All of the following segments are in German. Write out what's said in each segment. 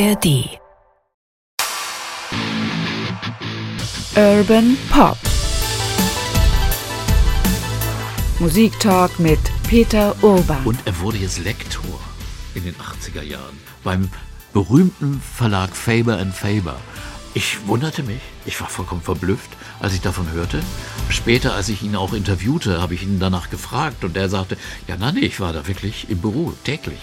ARD. Urban Pop. Musiktalk mit Peter Urban. Und er wurde jetzt Lektor in den 80er Jahren beim berühmten Verlag Faber & Faber. Ich wunderte mich, ich war vollkommen verblüfft, als ich davon hörte. Später, als ich ihn auch interviewte, habe ich ihn danach gefragt und er sagte, ja nein, ich war da wirklich im Büro, täglich.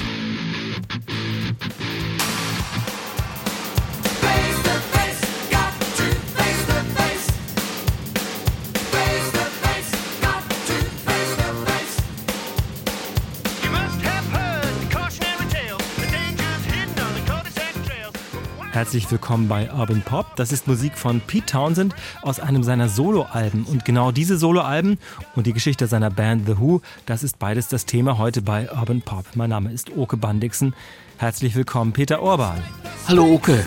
Herzlich willkommen bei Urban Pop. Das ist Musik von Pete Townshend aus einem seiner Soloalben. Und genau diese Soloalben und die Geschichte seiner Band The Who, das ist beides das Thema heute bei Urban Pop. Mein Name ist Oke Bandixen. Herzlich willkommen, Peter Urban. Hallo Oke.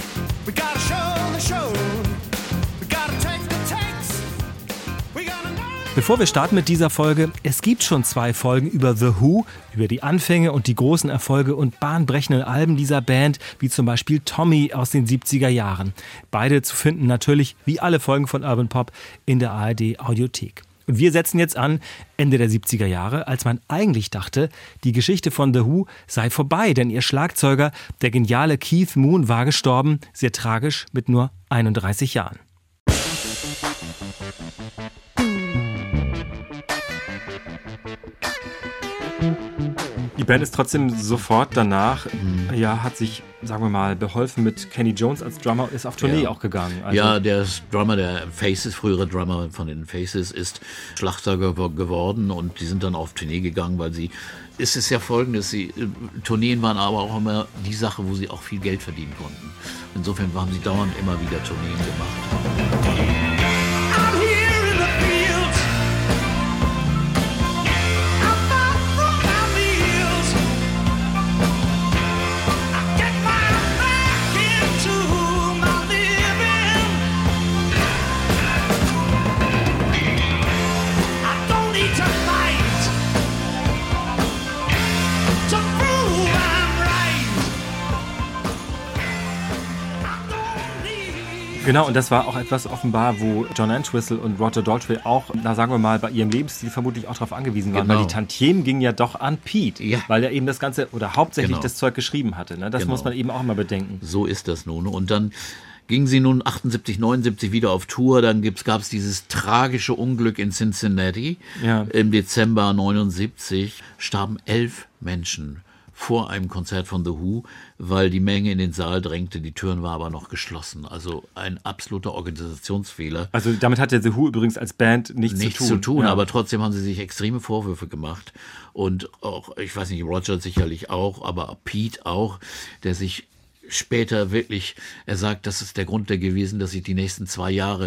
Bevor wir starten mit dieser Folge, es gibt schon 2 Folgen über The Who, über die Anfänge und die großen Erfolge und bahnbrechenden Alben dieser Band, wie zum Beispiel Tommy aus den 70er Jahren. Beide zu finden natürlich, wie alle Folgen von Urban Pop, in der ARD Audiothek. Und wir setzen jetzt an Ende der 70er Jahre, als man eigentlich dachte, die Geschichte von The Who sei vorbei, denn ihr Schlagzeuger, der geniale Keith Moon, war gestorben, sehr tragisch, mit nur 31 Jahren. Die Band ist trotzdem sofort danach, hat sich, sagen wir mal, beholfen mit Kenny Jones als Drummer, ist auf Tournee auch gegangen. Also ja, der Drummer der Faces, frühere Drummer von den Faces, ist Schlagzeuger geworden und die sind dann auf Tournee gegangen, weil es ist ja folgendes, Tourneen waren aber auch immer die Sache, wo sie auch viel Geld verdienen konnten. Insofern haben sie dauernd immer wieder Tourneen gemacht. Genau, und das war auch etwas offenbar, wo John Entwistle und Roger Daltrey auch, sagen wir mal, bei ihrem Lebensstil vermutlich auch darauf angewiesen waren, weil die Tantiemen gingen ja doch an Pete, weil er eben das Ganze oder hauptsächlich das Zeug geschrieben hatte. Ne? Das muss man eben auch immer bedenken. So ist das nun. Und dann gingen sie nun 78, 79 wieder auf Tour. Dann gab es dieses tragische Unglück in Cincinnati. Ja. Im Dezember 79 starben 11 Menschen vor einem Konzert von The Who, weil die Menge in den Saal drängte, die Türen waren aber noch geschlossen. Also ein absoluter Organisationsfehler. Also damit hat der The Who übrigens als Band nichts zu tun. Ja. Aber trotzdem haben sie sich extreme Vorwürfe gemacht. Und auch, ich weiß nicht, Roger sicherlich auch, aber Pete auch, der sich später wirklich, er sagt, das ist der Grund gewesen, dass ich die nächsten 2 Jahre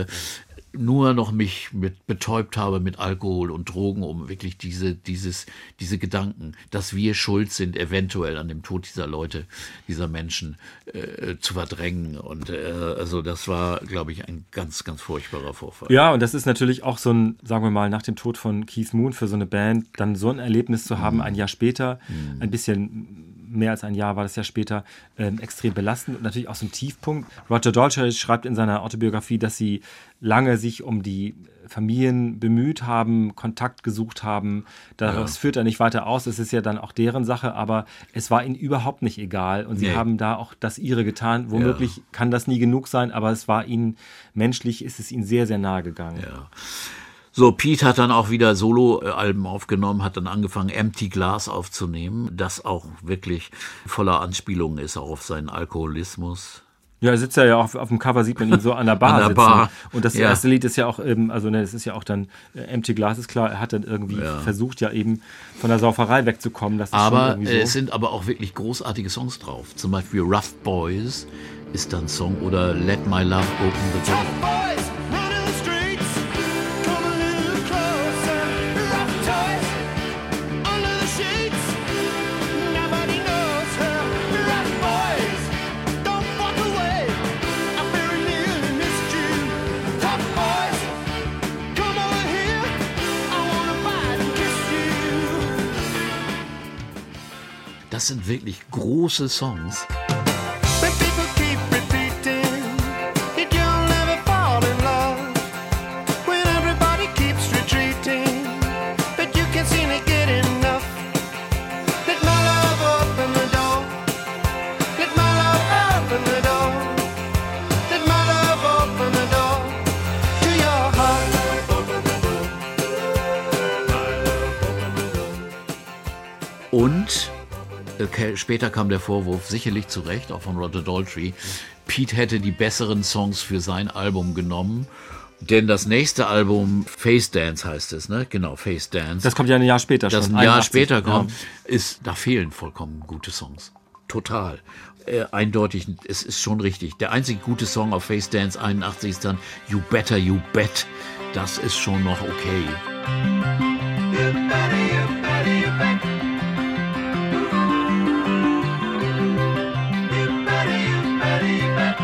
nur noch mich betäubt habe mit Alkohol und Drogen, um wirklich diese Gedanken, dass wir schuld sind, eventuell an dem Tod dieser Leute, dieser Menschen zu verdrängen. Und also das war, glaube ich, ein ganz, ganz furchtbarer Vorfall. Ja, und das ist natürlich auch so ein, sagen wir mal, nach dem Tod von Keith Moon für so eine Band, dann so ein Erlebnis zu haben, ein Jahr später, ein bisschen mehr als ein Jahr war das ja später, extrem belastend und natürlich auch so ein Tiefpunkt. Roger Daltrey schreibt in seiner Autobiografie, dass sie lange sich um die Familien bemüht haben, Kontakt gesucht haben. Daraus führt er nicht weiter aus. Es ist ja dann auch deren Sache, aber es war ihnen überhaupt nicht egal. Und sie haben da auch das ihre getan. Womöglich kann das nie genug sein, aber es war ihnen, menschlich ist es ihnen sehr, sehr nahe gegangen. Ja. So, Pete hat dann auch wieder Soloalben aufgenommen, hat dann angefangen, Empty Glass aufzunehmen, das auch wirklich voller Anspielungen ist, auch auf seinen Alkoholismus. Ja, er sitzt ja auf dem Cover, sieht man ihn so an der Bar sitzen. Bar. Und das erste Lied ist ja auch, das ist ja auch dann Empty Glass, ist klar, er hat dann irgendwie versucht, ja eben von der Sauferei wegzukommen. Das ist aber schon so. Es sind aber auch wirklich großartige Songs drauf. Zum Beispiel Rough Boys ist dann ein Song oder Let My Love Open the Door. Das sind wirklich große Songs. Baby, Und später kam der Vorwurf, sicherlich zu Recht, auch von Roger Daltrey, Pete hätte die besseren Songs für sein Album genommen. Denn das nächste Album, Face Dance heißt es, ne? Genau, Face Dance. Das kommt ja ein Jahr später schon. Das ein Jahr später kommt, da fehlen vollkommen gute Songs. Total. Eindeutig, es ist schon richtig. Der einzige gute Song auf Face Dance 81 ist dann You Better You Bet. Das ist schon noch okay. You better, you better, you bet. You better, you better, you bet.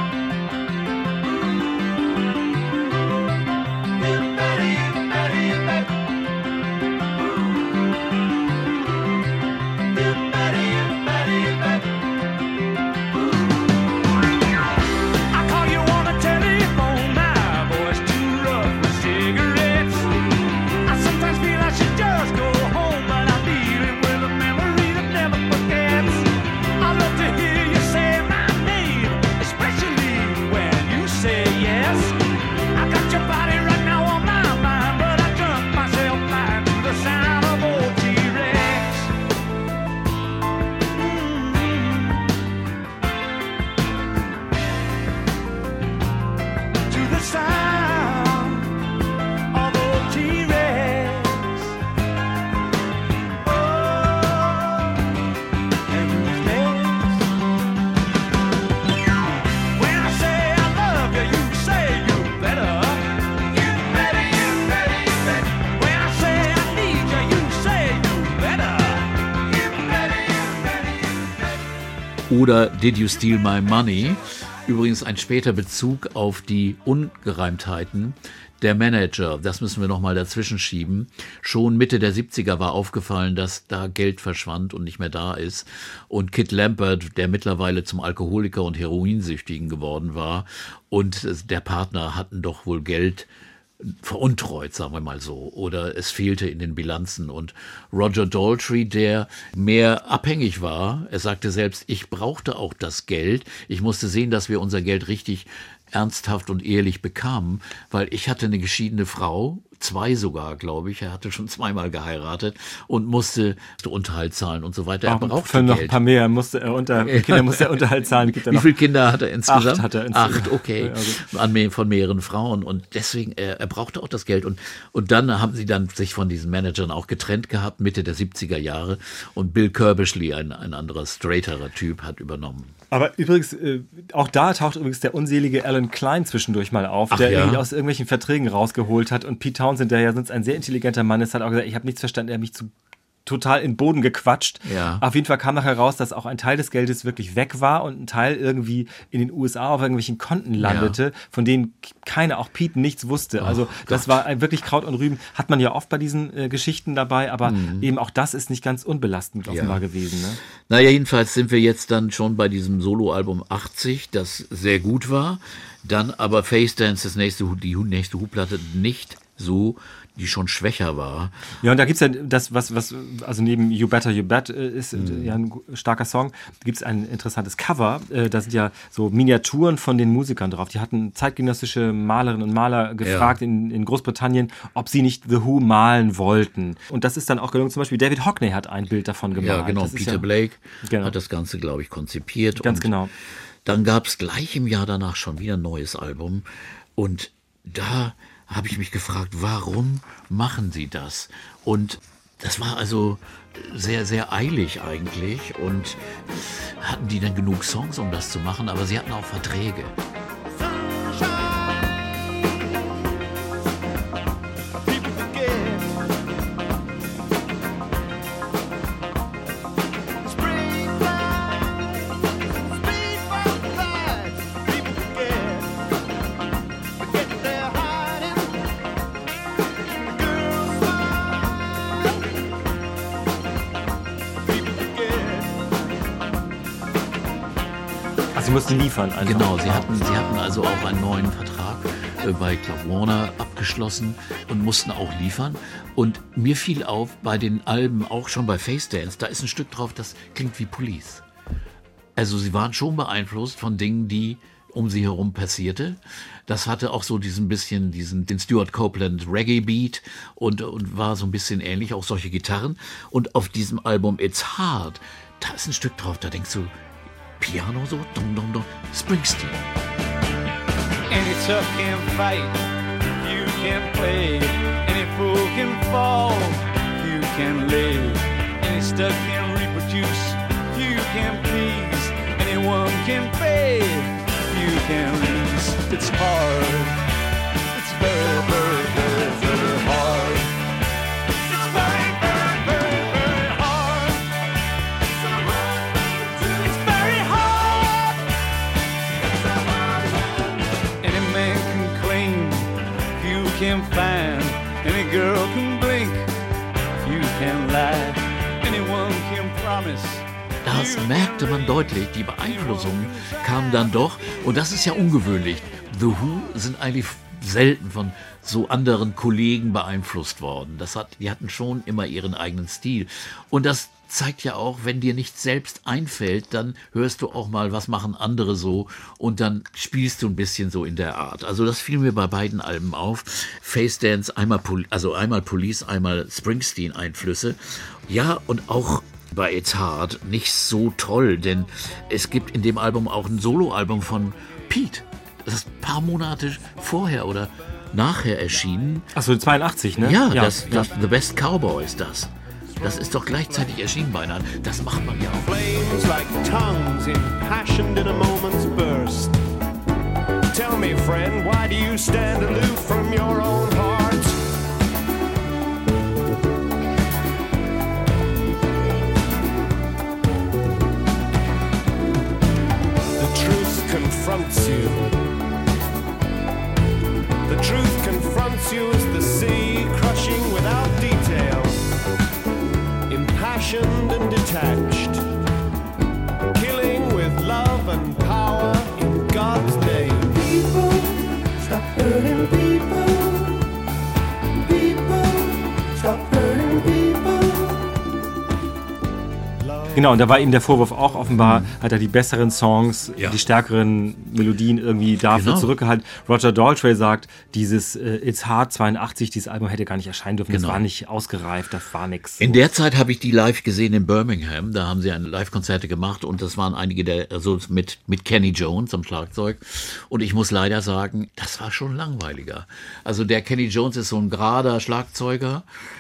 Oder Did You Steal My Money? Übrigens ein später Bezug auf die Ungereimtheiten. Der Manager, das müssen wir nochmal dazwischen schieben. Schon Mitte der 70er war aufgefallen, dass da Geld verschwand und nicht mehr da ist. Und Kid Lampert, der mittlerweile zum Alkoholiker und Heroinsüchtigen geworden war, und der Partner hatten doch wohl Geld veruntreut, sagen wir mal so, oder es fehlte in den Bilanzen. Und Roger Daltrey, der mehr abhängig war, er sagte selbst, ich brauchte auch das Geld, ich musste sehen, dass wir unser Geld richtig ernsthaft und ehrlich bekamen, weil ich hatte eine geschiedene Frau, 2 sogar, glaube ich, er hatte schon 2-mal geheiratet und musste Unterhalt zahlen und so weiter. Er brauchte für noch Geld. Ein paar mehr Kinder musste er Unterhalt zahlen. Wie viele Kinder hat er insgesamt? 8 hat er insgesamt. 8, okay. Von mehreren Frauen, und deswegen, er brauchte auch das Geld, und dann haben sie dann sich von diesen Managern auch getrennt gehabt, Mitte der 70er Jahre, und Bill Curbishley, ein anderer, straighterer Typ, hat übernommen. Aber übrigens, auch da taucht übrigens der unselige Alan Klein zwischendurch mal auf, der ihn aus irgendwelchen Verträgen rausgeholt hat, und Pete Townshend, der ja sonst ein sehr intelligenter Mann ist, hat auch gesagt, ich habe nichts verstanden, er hat mich total in den Boden gequatscht. Ja. Auf jeden Fall kam nachher raus, dass auch ein Teil des Geldes wirklich weg war und ein Teil irgendwie in den USA auf irgendwelchen Konten landete, von denen keiner, auch Pete, nichts wusste. Also das war wirklich Kraut und Rüben. Hat man ja oft bei diesen Geschichten dabei, aber eben auch das ist nicht ganz unbelastend offenbar gewesen. Ne? Naja, jedenfalls sind wir jetzt dann schon bei diesem Soloalbum 80, das sehr gut war. Dann aber Face Dance, die nächste Hu-Platte, nicht so, die schon schwächer war. Ja, und da gibt es ja das, was also neben You Better You Bet ist ja ein starker Song, gibt es ein interessantes Cover. Da sind ja so Miniaturen von den Musikern drauf. Die hatten zeitgenössische Malerinnen und Maler gefragt in Großbritannien, ob sie nicht The Who malen wollten. Und das ist dann auch gelungen. Zum Beispiel David Hockney hat ein Bild davon gemalt. Ja, genau. Peter Blake hat das Ganze, glaube ich, konzipiert. Ganz genau. Dann gab es gleich im Jahr danach schon wieder ein neues Album. Und da habe ich mich gefragt, warum machen sie das? Und das war also sehr, sehr eilig eigentlich. Und hatten die dann genug Songs, um das zu machen? Aber sie hatten auch Verträge. Sie mussten liefern. Einfach. Genau, sie hatten also auch einen neuen Vertrag bei Club Warner abgeschlossen und mussten auch liefern. Und mir fiel auf, bei den Alben, auch schon bei Face Dance, da ist ein Stück drauf, das klingt wie Police. Also sie waren schon beeinflusst von Dingen, die um sie herum passierte. Das hatte auch so den Stuart Copeland Reggae Beat und war so ein bisschen ähnlich, auch solche Gitarren. Und auf diesem Album It's Hard, da ist ein Stück drauf, da denkst du, Piano so, dum dum dum, Springsteen. Any tough can fight, you can play. Any fool can fall, you can live. Any stud can reproduce, you can please. Anyone can fade, you can lease. It's hard, it's very, very, very, very hard. It's very, very, very, very hard. It's very hard. Any man can claim, you can find. Any girl can blink, you can lie. Anyone can promise. Das merkte man deutlich, die Beeinflussung kam dann doch, und das ist ja ungewöhnlich. The Who sind eigentlich selten von so anderen Kollegen beeinflusst worden. Die hatten schon immer ihren eigenen Stil. Und das zeigt ja auch, wenn dir nichts selbst einfällt, dann hörst du auch mal, was machen andere so, und dann spielst du ein bisschen so in der Art. Also das fiel mir bei beiden Alben auf. Face Dance, einmal Police, einmal Springsteen-Einflüsse. Ja, und auch bei It's Hard nicht so toll, denn es gibt in dem Album auch ein Soloalbum von Pete. Das ist ein paar Monate vorher oder nachher erschienen. Achso, 82, ne? Ja, das The Best Cowboy ist das. Das ist doch gleichzeitig erschienen beinahe. Das macht man ja auch. Flames like tongues impassioned in a moment's burst. Tell me, friend, why do you stand aloof from your own heart? Confronts you. The truth confronts you as the sea, crushing without detail, impassioned and detached, killing with love and power in God's name. People, stop hurting people. People, stop hurting people. Genau, und da war ihm der Vorwurf auch offenbar, hat er die besseren Songs, die stärkeren Melodien irgendwie dafür zurückgehalten. Roger Daltrey sagt, dieses It's Hard 82, dieses Album hätte gar nicht erscheinen dürfen, das war nicht ausgereift, das war nix. In der Zeit habe ich die live gesehen in Birmingham, da haben sie Live-Konzerte gemacht, und das waren einige mit Kenny Jones am Schlagzeug, und ich muss leider sagen, das war schon langweiliger. Also der Kenny Jones ist so ein gerader Schlagzeuger.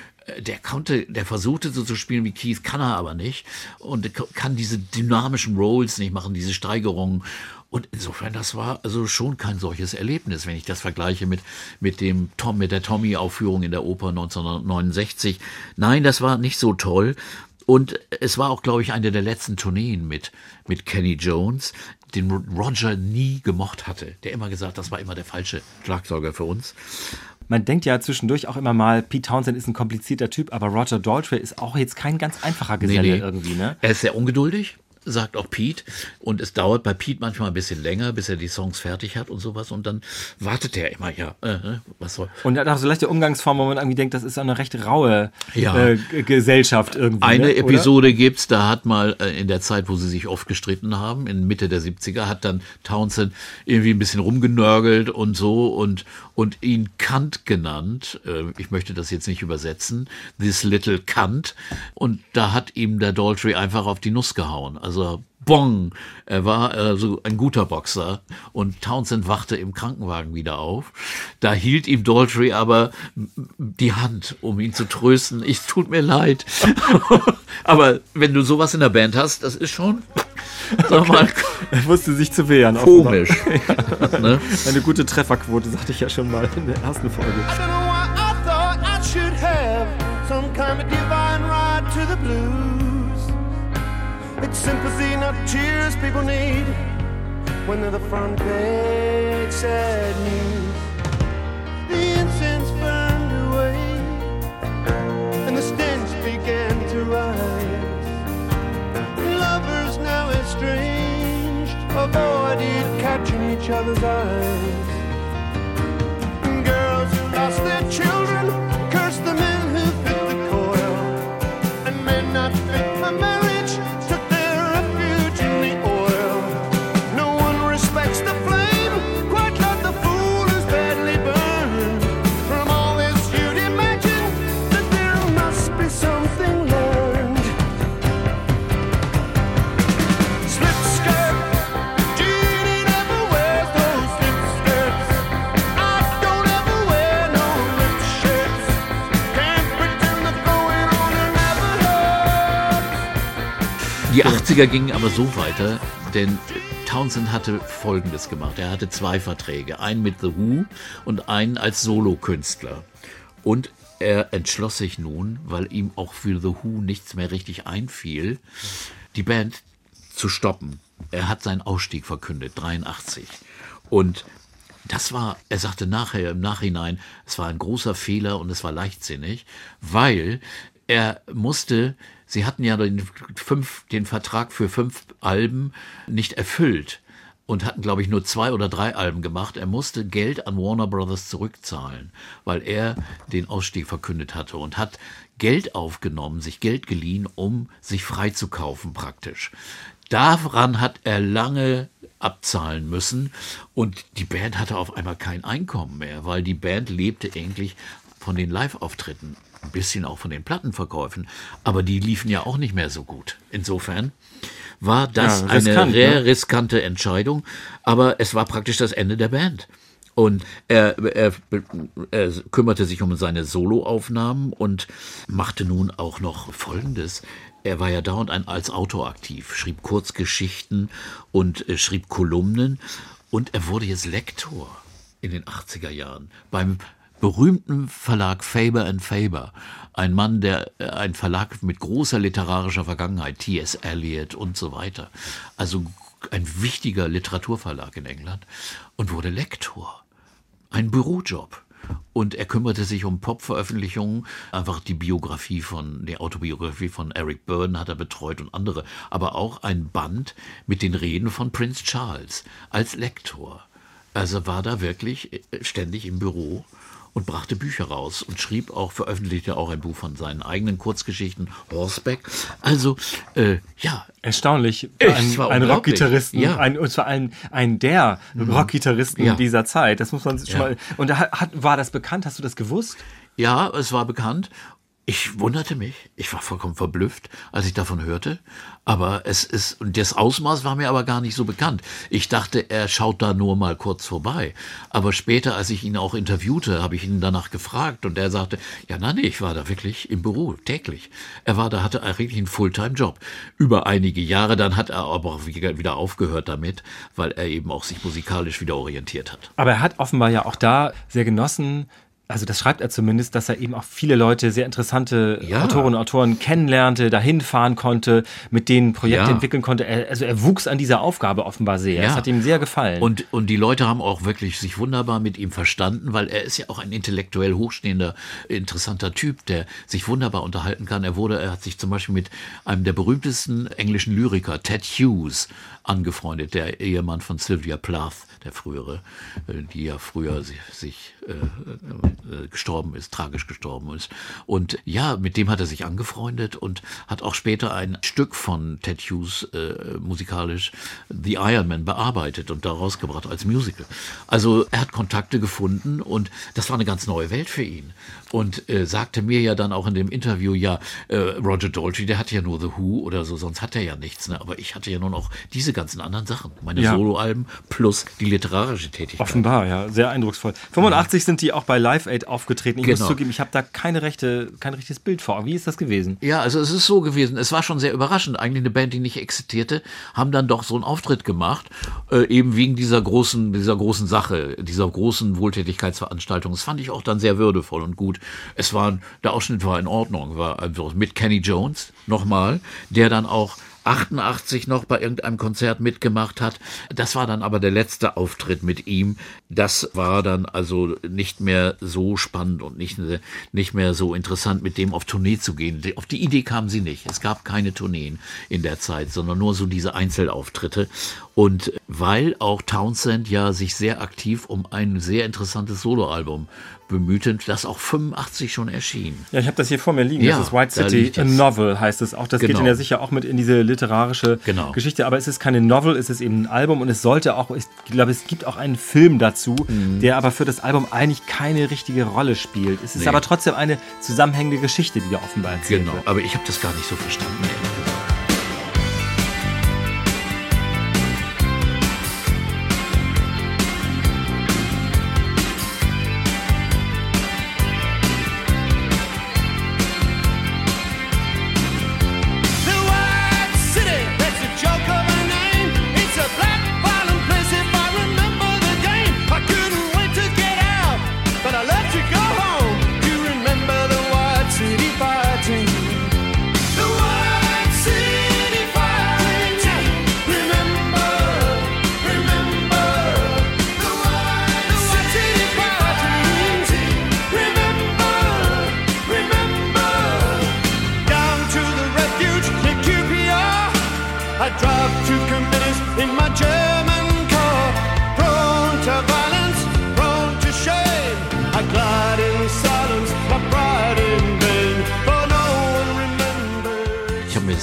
Der versuchte so zu spielen wie Keith, kann er aber nicht, und kann diese dynamischen Rolls nicht machen, diese Steigerungen, und insofern, das war also schon kein solches Erlebnis, wenn ich das vergleiche mit der Tommy-Aufführung in der Oper 1969. Nein, das war nicht so toll, und es war auch, glaube ich, eine der letzten Tourneen mit Kenny Jones, den Roger nie gemocht hatte, der immer gesagt, das war immer der falsche Schlagzeuger für uns. Man denkt ja zwischendurch auch immer mal, Pete Townshend ist ein komplizierter Typ, aber Roger Daltrey ist auch jetzt kein ganz einfacher Geselle irgendwie, ne? Er ist sehr ungeduldig, sagt auch Pete, und es dauert bei Pete manchmal ein bisschen länger, bis er die Songs fertig hat und sowas, und dann wartet er immer, was soll. Und er hat auch so leichte Umgangsform, wo man irgendwie denkt, das ist eine recht raue Gesellschaft irgendwie. Eine Episode gibt's, da hat mal in der Zeit, wo sie sich oft gestritten haben, in Mitte der 70er, hat dann Townshend irgendwie ein bisschen rumgenörgelt und so und ihn Kant genannt. Ich möchte das jetzt nicht übersetzen. This little Kant. Und da hat ihm der Daltrey einfach auf die Nuss gehauen. Also Bong, er war so ein guter Boxer, und Townshend wachte im Krankenwagen wieder auf. Da hielt ihm Daltrey aber die Hand, um ihn zu trösten. Es tut mir leid. Aber wenn du sowas in der Band hast, das ist schon, sag mal, er wusste sich zu wehren. Komisch. Ja. Ne? Eine gute Trefferquote, sagte ich ja schon mal in der ersten Folge. I don't know why I thought I should have some kind of divine right to the blues. It's sympathy, not tears people need when they're the front page sad news. The incense burned away and the stench began to rise. Lovers now estranged, avoided catching each other's eyes. Girls who lost their children curse the men who fit the coil, and men not fit for marriage took their refuge in the oil. No one respects the flame. Die 80er gingen aber so weiter, denn Townshend hatte Folgendes gemacht. Er hatte 2 Verträge, einen mit The Who und einen als Solokünstler. Und er entschloss sich nun, weil ihm auch für The Who nichts mehr richtig einfiel, die Band zu stoppen. Er hat seinen Ausstieg verkündet, 83. Und das war, er sagte nachher im Nachhinein, es war ein großer Fehler und es war leichtsinnig, weil er musste, sie hatten ja den Vertrag für 5 Alben nicht erfüllt und hatten, glaube ich, nur 2 oder 3 Alben gemacht. Er musste Geld an Warner Brothers zurückzahlen, weil er den Ausstieg verkündet hatte und hat Geld aufgenommen, sich Geld geliehen, um sich freizukaufen praktisch. Daran hat er lange abzahlen müssen und die Band hatte auf einmal kein Einkommen mehr, weil die Band lebte eigentlich von den Live-Auftritten, ein bisschen auch von den Plattenverkäufen, aber die liefen ja auch nicht mehr so gut. Insofern war das eine sehr riskante Entscheidung, aber es war praktisch das Ende der Band. Und er kümmerte sich um seine Soloaufnahmen und machte nun auch noch Folgendes. Er war ja dauernd als Autor aktiv, schrieb Kurzgeschichten und schrieb Kolumnen. Und er wurde jetzt Lektor in den 80er Jahren beim berühmten Verlag Faber & Faber. Ein Mann, ein Verlag mit großer literarischer Vergangenheit, T.S. Eliot und so weiter. Also ein wichtiger Literaturverlag in England und wurde Lektor. Ein Bürojob. Und er kümmerte sich um Pop-Veröffentlichungen, einfach die Autobiografie von Eric Burdon hat er betreut und andere, aber auch ein Band mit den Reden von Prinz Charles als Lektor. Also war da wirklich ständig im Büro und brachte Bücher raus und veröffentlichte auch ein Buch von seinen eigenen Kurzgeschichten, Horseback. Also, ja. Erstaunlich. Ein Rockgitarristen, ja. Und zwar ein der Rockgitarristen dieser Zeit. Das muss man schon mal. Und war das bekannt? Hast du das gewusst? Ja, es war bekannt. Ich wunderte mich. Ich war vollkommen verblüfft, als ich davon hörte. Aber und das Ausmaß war mir aber gar nicht so bekannt. Ich dachte, er schaut da nur mal kurz vorbei. Aber später, als ich ihn auch interviewte, habe ich ihn danach gefragt und er sagte, ja, nein, ich war da wirklich im Büro, täglich. Hatte wirklich einen Fulltime-Job. Über einige Jahre, dann hat er aber auch wieder aufgehört damit, weil er eben auch sich musikalisch wieder orientiert hat. Aber er hat offenbar ja auch da sehr genossen, also das schreibt er zumindest, dass er eben auch viele Leute, sehr interessante Autorinnen und Autoren kennenlernte, dahin fahren konnte, mit denen Projekte entwickeln konnte. Er wuchs an dieser Aufgabe offenbar sehr. Es hat ihm sehr gefallen. Und die Leute haben auch wirklich sich wunderbar mit ihm verstanden, weil er ist ja auch ein intellektuell hochstehender, interessanter Typ, der sich wunderbar unterhalten kann. Er hat sich zum Beispiel mit einem der berühmtesten englischen Lyriker, Ted Hughes, angefreundet, der Ehemann von Sylvia Plath, der frühere, die ja früher tragisch gestorben ist. Und ja, mit dem hat er sich angefreundet und hat auch später ein Stück von Ted Hughes musikalisch, The Iron Man, bearbeitet und daraus gebracht als Musical. Also er hat Kontakte gefunden und das war eine ganz neue Welt für ihn. Und sagte mir ja dann auch in dem Interview, Roger Daltrey, der hatte ja nur The Who oder so, sonst hat er ja nichts. Ne? Aber ich hatte ja nun auch diese ganzen anderen Sachen. Meine Soloalben plus die literarische Tätigkeit. Offenbar, ja. Sehr eindrucksvoll. 85 sind die auch bei Live Aid aufgetreten. Ich muss zugeben, ich habe da kein richtiges Bild vor. Wie ist das gewesen? Ja, also es ist so gewesen. Es war schon sehr überraschend. Eigentlich eine Band, die nicht existierte, haben dann doch so einen Auftritt gemacht. Eben wegen dieser großen Sache, dieser großen Wohltätigkeitsveranstaltung. Das fand ich auch dann sehr würdevoll und gut. Der Ausschnitt war in Ordnung. War also mit Kenny Jones nochmal, der dann auch 88 noch bei irgendeinem Konzert mitgemacht hat. Das war dann aber der letzte Auftritt mit ihm. Das war dann also nicht mehr so spannend und nicht mehr so interessant, mit dem auf Tournee zu gehen. Auf die Idee kamen sie nicht. Es gab keine Tourneen in der Zeit, sondern nur so diese Einzelauftritte. Und weil auch Townshend ja sich sehr aktiv um ein sehr interessantes Soloalbum bemühte, das auch 85 schon erschien. Ja, ich habe das hier vor mir liegen. Das ist White City, a Novel heißt es auch. Das geht ja sicher auch mit in diese literarische Geschichte. Aber es ist keine Novel, es ist eben ein Album und es sollte auch, ich glaube, es gibt auch einen Film dazu, der aber für das Album eigentlich keine richtige Rolle spielt. Es ist aber trotzdem eine zusammenhängende Geschichte, die da offenbar erzählt wird. Aber ich habe das gar nicht so verstanden, ehrlich gesagt. The White City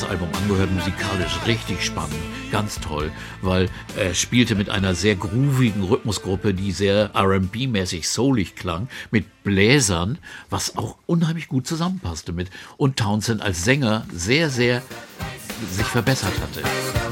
Album angehört, musikalisch richtig spannend, ganz toll, weil er spielte mit einer sehr groovigen Rhythmusgruppe, die sehr R&B-mäßig soulig klang, mit Bläsern, was auch unheimlich gut zusammenpasste mit, und Townshend als Sänger sehr, sehr sich verbessert hatte.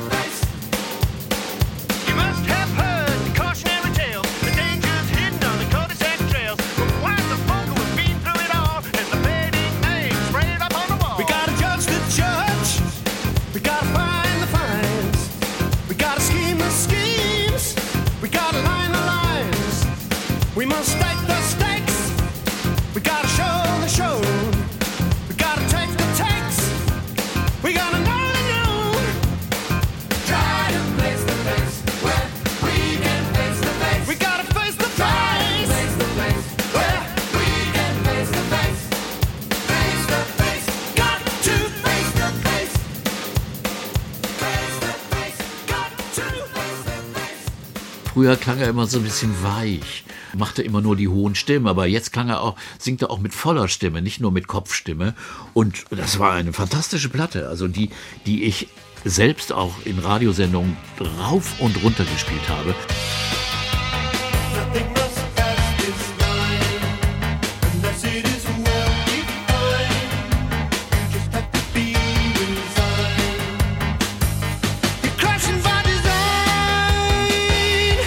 We must stake the stakes. We gotta show the show. We gotta take the takes. We gotta know the known. Try to place the place where we can face the face. We gotta face the face. Face the place where we can face the face. Face the face. Got to face the face. Face the face. Got to face the face. Früher klang er immer so ein bisschen weich, machte immer nur die hohen Stimmen, aber jetzt singt er auch mit voller Stimme, nicht nur mit Kopfstimme. Und das war eine fantastische Platte, also die ich selbst auch in Radiosendungen rauf und runter gespielt habe. Nothing must pass this line unless it is well defined. You just have to be resigned. You're crashing by design.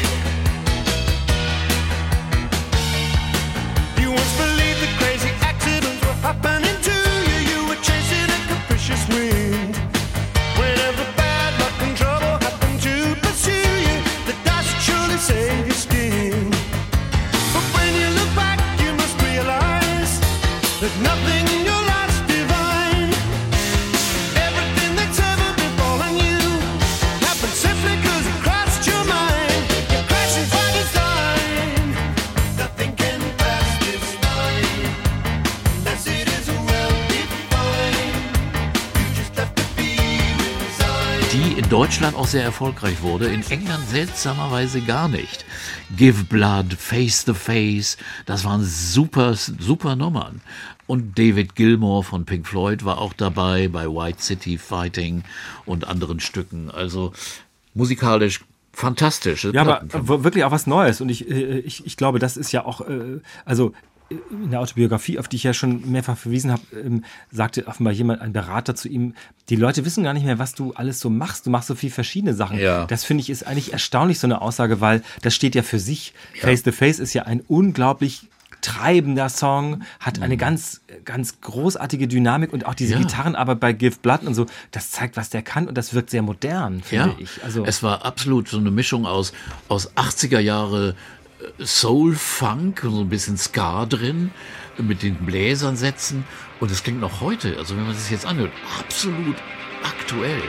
You once believed the crazy accidents were happening to you. You were chasing a capricious wind. Whenever bad luck and trouble happened to pursue you, the dice would surely save your skin. But when you look back, you must realize that nothing in your life's divine. Everything that's ever befallen you happened simply 'cause it crossed your mind. You're crashing by design. Nothing can pass this line unless it is well defined. You just have to be resigned. Die in Deutschland auch sehr erfolgreich wurde, in England seltsamerweise gar nicht. Give Blood, Face the Face, das waren super, super Nummern. Und David Gilmour von Pink Floyd war auch dabei bei White City Fighting und anderen Stücken. Also musikalisch fantastische Ja, Platten. aber wirklich auch was Neues. Und ich glaube, das ist ja auch, also in der Autobiografie, auf die ich ja schon mehrfach verwiesen habe, sagte offenbar ein Berater zu ihm, die Leute wissen gar nicht mehr, was du alles so machst. Du machst so viel verschiedene Sachen. Ja. Das finde ich ist eigentlich erstaunlich, so eine Aussage, weil das steht ja für sich. Ja. Face to Face ist ja ein unglaublich treibender Song, hat eine ganz, ganz großartige Dynamik und auch diese Gitarrenarbeit bei Give Blood und so, das zeigt, was der kann und das wirkt sehr modern, finde ich. Also es war absolut so eine Mischung aus 80er Jahre Soul, Funk, so ein bisschen Ska drin, mit den Bläsernsätzen. Und es klingt noch heute, also wenn man das jetzt anhört, absolut aktuell.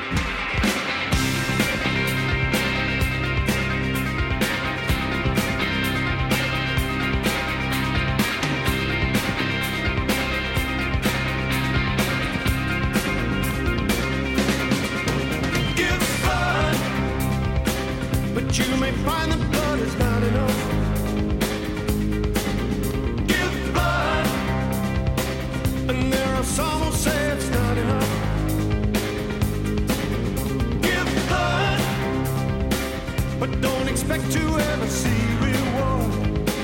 Give blood, but you may find the blood is not enough. Give blood, and there are some who say it's not enough. Give blood, but don't expect to ever see reward.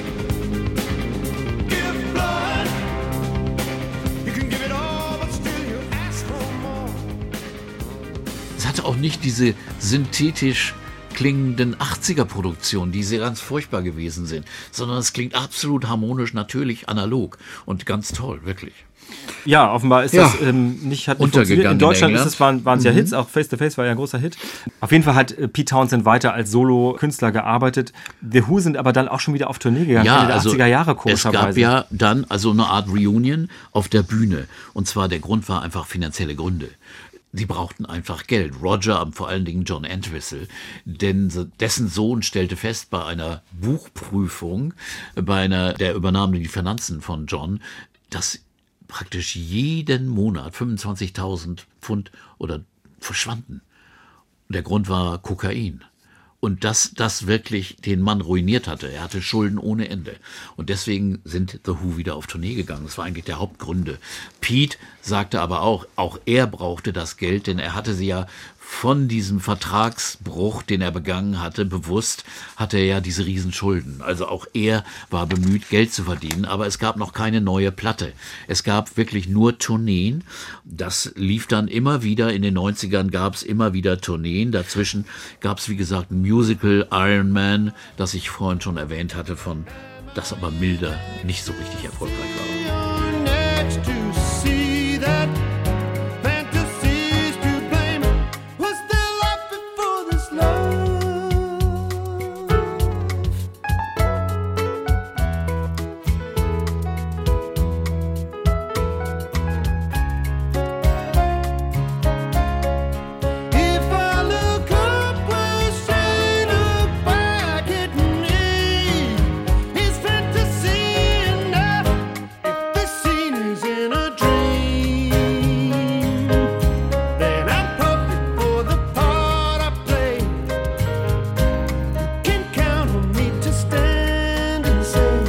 Give blood, you can give it all, but still you ask for more. Es hatte auch nicht diese synthetisch klingenden 80er-Produktionen, die sehr ganz furchtbar gewesen sind, sondern es klingt absolut harmonisch, natürlich, analog und ganz toll, wirklich. ja, offenbar ist das hat nicht untergegangen. In Deutschland waren es ja Mhm. Hits, auch Face to Face war ja ein großer Hit. Auf jeden Fall hat Pete Townshend weiter als Solo-Künstler gearbeitet. The Who sind aber dann auch schon wieder auf Tournee gegangen, Ende der 80er Jahre, komischerweise. Es gab ja dann also eine Art Reunion auf der Bühne. Und zwar der Grund war einfach finanzielle Gründe. Die brauchten einfach Geld. Roger, vor allen Dingen John Entwistle, denn dessen Sohn stellte fest bei einer Buchprüfung, der übernahm die Finanzen von John, dass praktisch jeden Monat 25.000 Pfund oder verschwanden. Und der Grund war Kokain. Und dass das wirklich den Mann ruiniert hatte. Er hatte Schulden ohne Ende. Und deswegen sind The Who wieder auf Tournee gegangen. Das war eigentlich der Hauptgründe. Pete sagte aber auch er brauchte das Geld, denn er hatte sie ja von diesem Vertragsbruch, den er begangen hatte, bewusst, hatte er ja diese Riesenschulden. Also auch er war bemüht, Geld zu verdienen, aber es gab noch keine neue Platte. Es gab wirklich nur Tourneen. Das lief dann immer wieder. In den 90ern gab es immer wieder Tourneen. Dazwischen gab es, wie gesagt, ein Musical Iron Man, das ich vorhin schon erwähnt hatte, das aber milder nicht so richtig erfolgreich war. Next to see that fantasies to blame. Was there life before this love? If I look up where she look back at me, is fantasy enough? If the scene is in a dream, then I'm perfect for the part I play. You can count on me to stand and say.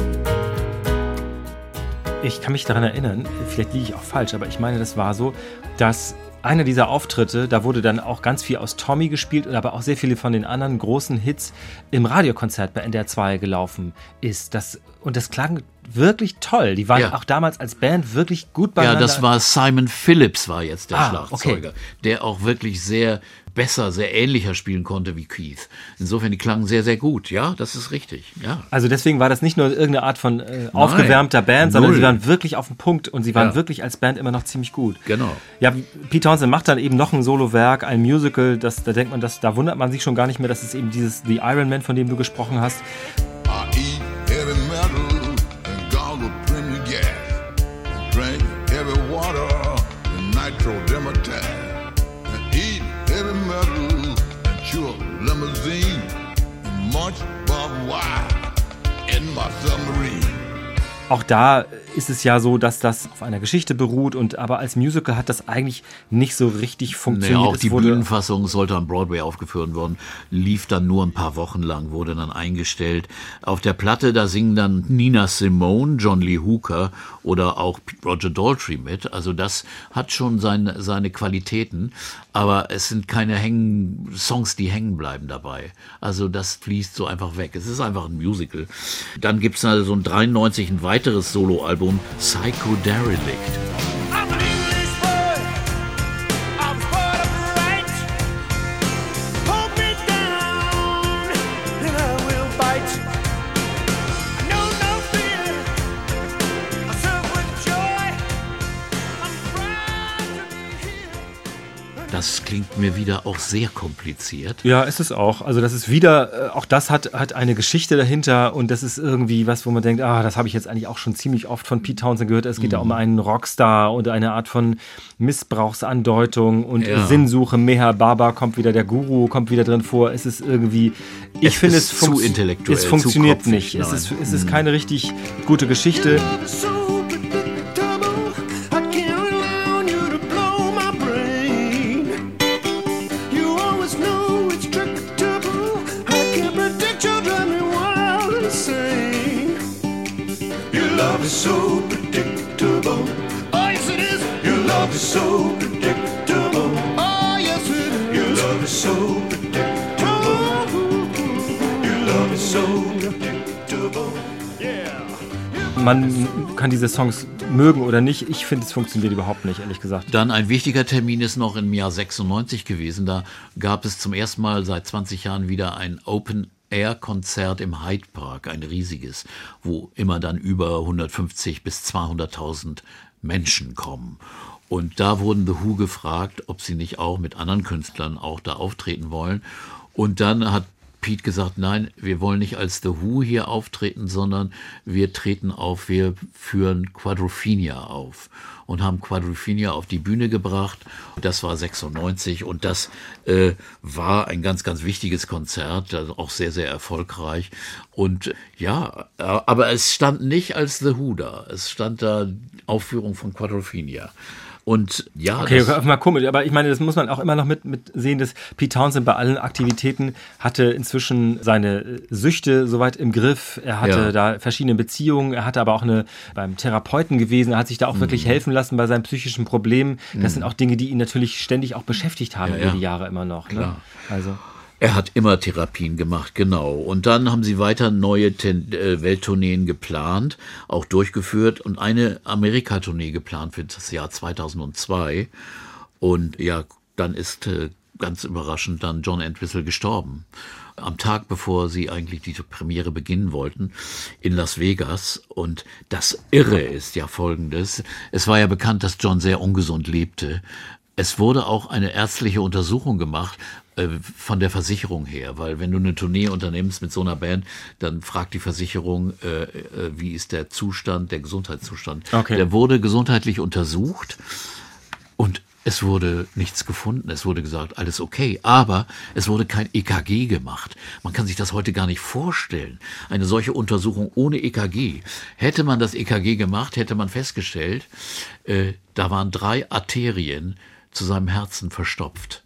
Ich kann mich daran erinnern, vielleicht liege ich auch falsch, aber ich meine, das war so, dass einer dieser Auftritte, da wurde dann auch ganz viel aus Tommy gespielt, aber auch sehr viele von den anderen großen Hits im Radiokonzert bei NDR 2 gelaufen ist. Und das klang wirklich toll. Die waren auch damals als Band wirklich gut beieinander. Ja, das war Simon Phillips, war jetzt der Schlagzeuger, okay. der auch wirklich sehr ähnlicher spielen konnte wie Keith. Insofern, die klangen sehr, sehr gut. Ja, das ist richtig. Ja. Also deswegen war das nicht nur irgendeine Art von aufgewärmter Band, sondern sie waren wirklich auf dem Punkt und sie waren wirklich als Band immer noch ziemlich gut. Genau. Ja, Pete Townshend macht dann eben noch ein Solowerk, ein Musical, da denkt man, da wundert man sich schon gar nicht mehr, dass es eben dieses The Iron Man, von dem du gesprochen hast. I eat heavy metal and goggle premium gas and drink heavy water and nitro democrat and eat heavy metal and chew a limousine and munch barbed wire in my submarine. Auch da ist es ja so, dass das auf einer Geschichte beruht, aber als Musical hat das eigentlich nicht so richtig funktioniert. Auch die Bühnenfassung sollte am Broadway aufgeführt werden, lief dann nur ein paar Wochen lang, wurde dann eingestellt. Auf der Platte, da singen dann Nina Simone, John Lee Hooker oder auch Roger Daltrey mit. Also das hat schon seine Qualitäten, aber es sind keine Songs, die hängen bleiben dabei. Also das fließt so einfach weg. Es ist einfach ein Musical. Dann gibt es also so ein 93 ein weiteres Soloalbum, Psychoderelict. I'm an English boy. I was brought up right. Hold me down, and I will bite. I know no fear. I serve with joy. I'm proud to be here. Das klingt mir wieder auch sehr kompliziert. Ja, ist es auch. Also das ist wieder, auch das hat eine Geschichte dahinter und das ist irgendwie was, wo man denkt, das habe ich jetzt eigentlich auch schon ziemlich oft von Pete Townshend gehört. Es geht ja um einen Rockstar und eine Art von Missbrauchsandeutung und Sinnsuche. Meher Baba kommt wieder, der Guru kommt wieder drin vor. Es ist irgendwie, ich finde es zu intellektuell, es funktioniert zu nicht. kopfig, Es ist keine richtig gute Geschichte. So predictable. I can't rely on you to blow my brain. You always know it's predictable. I can't predict you, drive me wild and insane. Your love is so predictable. Oh yes it is. Your love is so predictable. Oh yes it is. Your love is so predictable. Your love is so predictable. Yeah. Man kann diese Songs mögen oder nicht. Ich finde, es funktioniert überhaupt nicht, ehrlich gesagt. Dann ein wichtiger Termin ist noch im Jahr 96 gewesen. Da gab es zum ersten Mal seit 20 Jahren wieder ein Open-Air-Konzert im Hyde Park, ein riesiges, wo immer dann über 150 bis 200.000 Menschen kommen. Und da wurden The Who gefragt, ob sie nicht auch mit anderen Künstlern auch da auftreten wollen. Und dann hat Pete gesagt, nein, wir wollen nicht als The Who hier auftreten, sondern wir treten auf, wir führen Quadrophenia auf und haben Quadrophenia auf die Bühne gebracht. Das war 96 und das war ein ganz, ganz wichtiges Konzert, also auch sehr, sehr erfolgreich. Und ja, aber es stand nicht als The Who da, es stand da Aufführung von Quadrophenia. Und ja, okay, mal komisch, aber ich meine, das muss man auch immer noch mit sehen, dass Pete Townshend bei allen Aktivitäten hatte inzwischen seine Süchte soweit im Griff. Er hatte da verschiedene Beziehungen, er hatte aber auch beim Therapeuten gewesen, er hat sich da auch wirklich helfen lassen bei seinen psychischen Problemen. Das sind auch Dinge, die ihn natürlich ständig auch beschäftigt haben über die Jahre immer noch. Ne? Also. Er hat immer Therapien gemacht, genau. Und dann haben sie weiter neue Welttourneen geplant, auch durchgeführt und eine Amerika-Tournee geplant für das Jahr 2002. Und ja, dann ist ganz überraschend dann John Entwistle gestorben. Am Tag, bevor sie eigentlich die Premiere beginnen wollten, in Las Vegas. Und das Irre ist ja Folgendes. Es war ja bekannt, dass John sehr ungesund lebte. Es wurde auch eine ärztliche Untersuchung gemacht von der Versicherung her, weil wenn du eine Tournee unternimmst mit so einer Band, dann fragt die Versicherung, wie ist der Zustand, der Gesundheitszustand. Okay. Der wurde gesundheitlich untersucht und es wurde nichts gefunden. Es wurde gesagt, alles okay, aber es wurde kein EKG gemacht. Man kann sich das heute gar nicht vorstellen. Eine solche Untersuchung ohne EKG. Hätte man das EKG gemacht, hätte man festgestellt, da waren 3 Arterien zu seinem Herzen verstopft.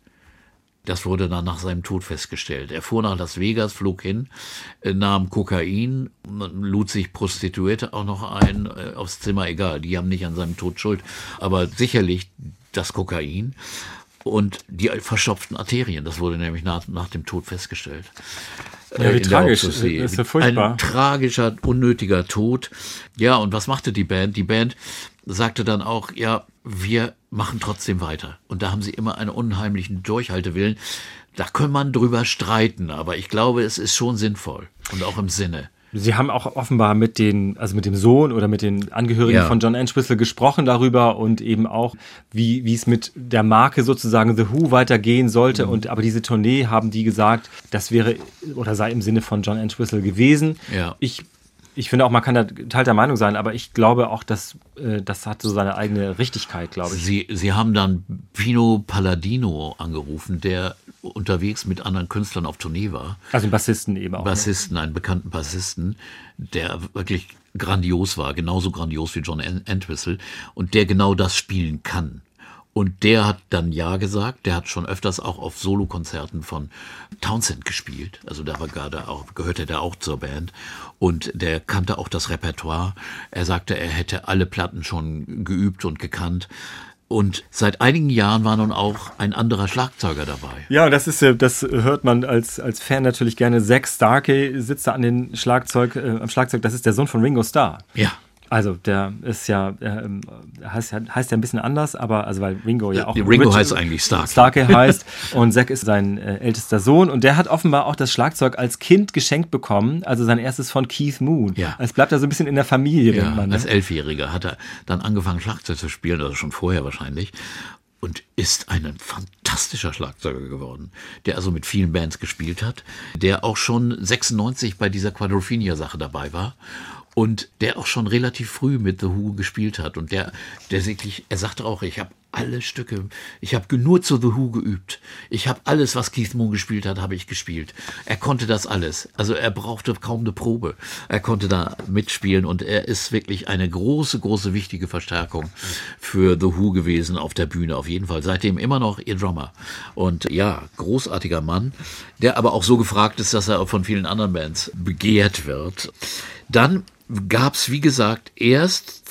Das wurde dann nach seinem Tod festgestellt. Er fuhr nach Las Vegas, flog hin, nahm Kokain, lud sich Prostituierte auch noch ein, aufs Zimmer, egal, die haben nicht an seinem Tod Schuld, aber sicherlich das Kokain und die verstopften Arterien, das wurde nämlich nach dem Tod festgestellt. Ja, wie tragisch, das ist ja furchtbar. Ein tragischer, unnötiger Tod. Ja, und was machte die Band? Die Band sagte dann auch, ja, wir machen trotzdem weiter. Und da haben sie immer einen unheimlichen Durchhaltewillen. Da kann man drüber streiten, aber ich glaube, es ist schon sinnvoll und auch im Sinne. Sie haben auch offenbar mit dem Sohn oder mit den Angehörigen von John Entwistle gesprochen darüber und eben auch, wie es mit der Marke sozusagen The Who weitergehen sollte. Aber diese Tournee haben die gesagt, das wäre oder sei im Sinne von John Entwistle gewesen. Ja. Ich finde auch, man kann da geteilter Meinung sein, aber ich glaube auch, dass das hat so seine eigene Richtigkeit, glaube ich. Sie haben dann Pino Palladino angerufen, der unterwegs mit anderen Künstlern auf Tournee war. Also einen Bassisten eben auch. Bassisten, einen bekannten Bassisten, der wirklich grandios war, genauso grandios wie John Entwistle und der genau das spielen kann. Und der hat dann ja gesagt, der hat schon öfters auch auf Solokonzerten von Townshend gespielt. Also da gehörte der auch zur Band. Und der kannte auch das Repertoire. Er sagte, er hätte alle Platten schon geübt und gekannt. Und seit einigen Jahren war nun auch ein anderer Schlagzeuger dabei. Ja, das hört man als Fan natürlich gerne. Zack Starkey sitzt da am Schlagzeug. Das ist der Sohn von Ringo Starr. Ja. Also der ist ja, heißt ja ein bisschen anders, aber also weil Ringo ja auch... Ringo heißt eigentlich Starkey. Starkey heißt und Zack ist sein ältester Sohn und der hat offenbar auch das Schlagzeug als Kind geschenkt bekommen, also sein erstes von Keith Moon. Ja. Es bleibt da so ein bisschen in der Familie, denkt man. Ne? Als 11-Jähriger hat er dann angefangen Schlagzeug zu spielen, also schon vorher wahrscheinlich. Und ist ein fantastischer Schlagzeuger geworden, der also mit vielen Bands gespielt hat, der auch schon 96 bei dieser Quadrophenia-Sache dabei war. Und der auch schon relativ früh mit The Who gespielt hat. Und der wirklich, er sagte auch, ich habe alle Stücke, ich habe nur zu The Who geübt. Ich habe alles, was Keith Moon gespielt hat, habe ich gespielt. Er konnte das alles. Also er brauchte kaum eine Probe. Er konnte da mitspielen und er ist wirklich eine große, große, wichtige Verstärkung für The Who gewesen auf der Bühne. Auf jeden Fall. Seitdem immer noch ihr Drummer. Und ja, großartiger Mann, der aber auch so gefragt ist, dass er von vielen anderen Bands begehrt wird. Dann gab es, wie gesagt, erst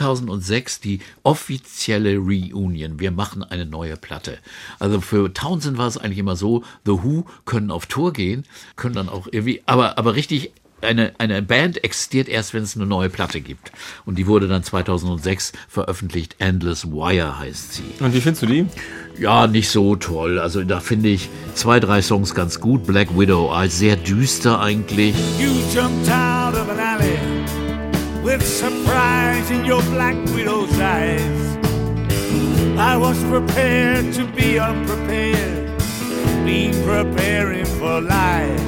2006 die offizielle Reunion. Wir machen eine neue Platte. Also für Townshend war es eigentlich immer so, The Who können auf Tour gehen, können dann auch irgendwie, aber richtig, eine Band existiert erst, wenn es eine neue Platte gibt. Und die wurde dann 2006 veröffentlicht. Endless Wire heißt sie. Und wie findest du die? Ja, nicht so toll. Also da finde ich 2, 3 Songs ganz gut. Black Widow, sehr düster eigentlich. You jumped out of an alley with surprise in your Black Widow's eyes. I was prepared to be unprepared, be preparing for life.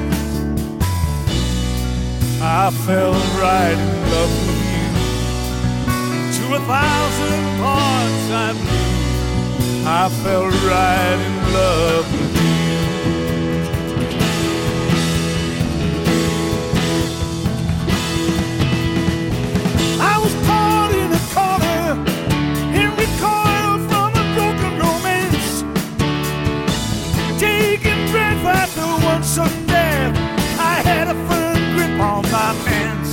I fell right in love with you. To 1,000 parts I blew. I fell right in love with you. I was caught in a corner, in recoil from sudden death, I had a firm grip on my pants.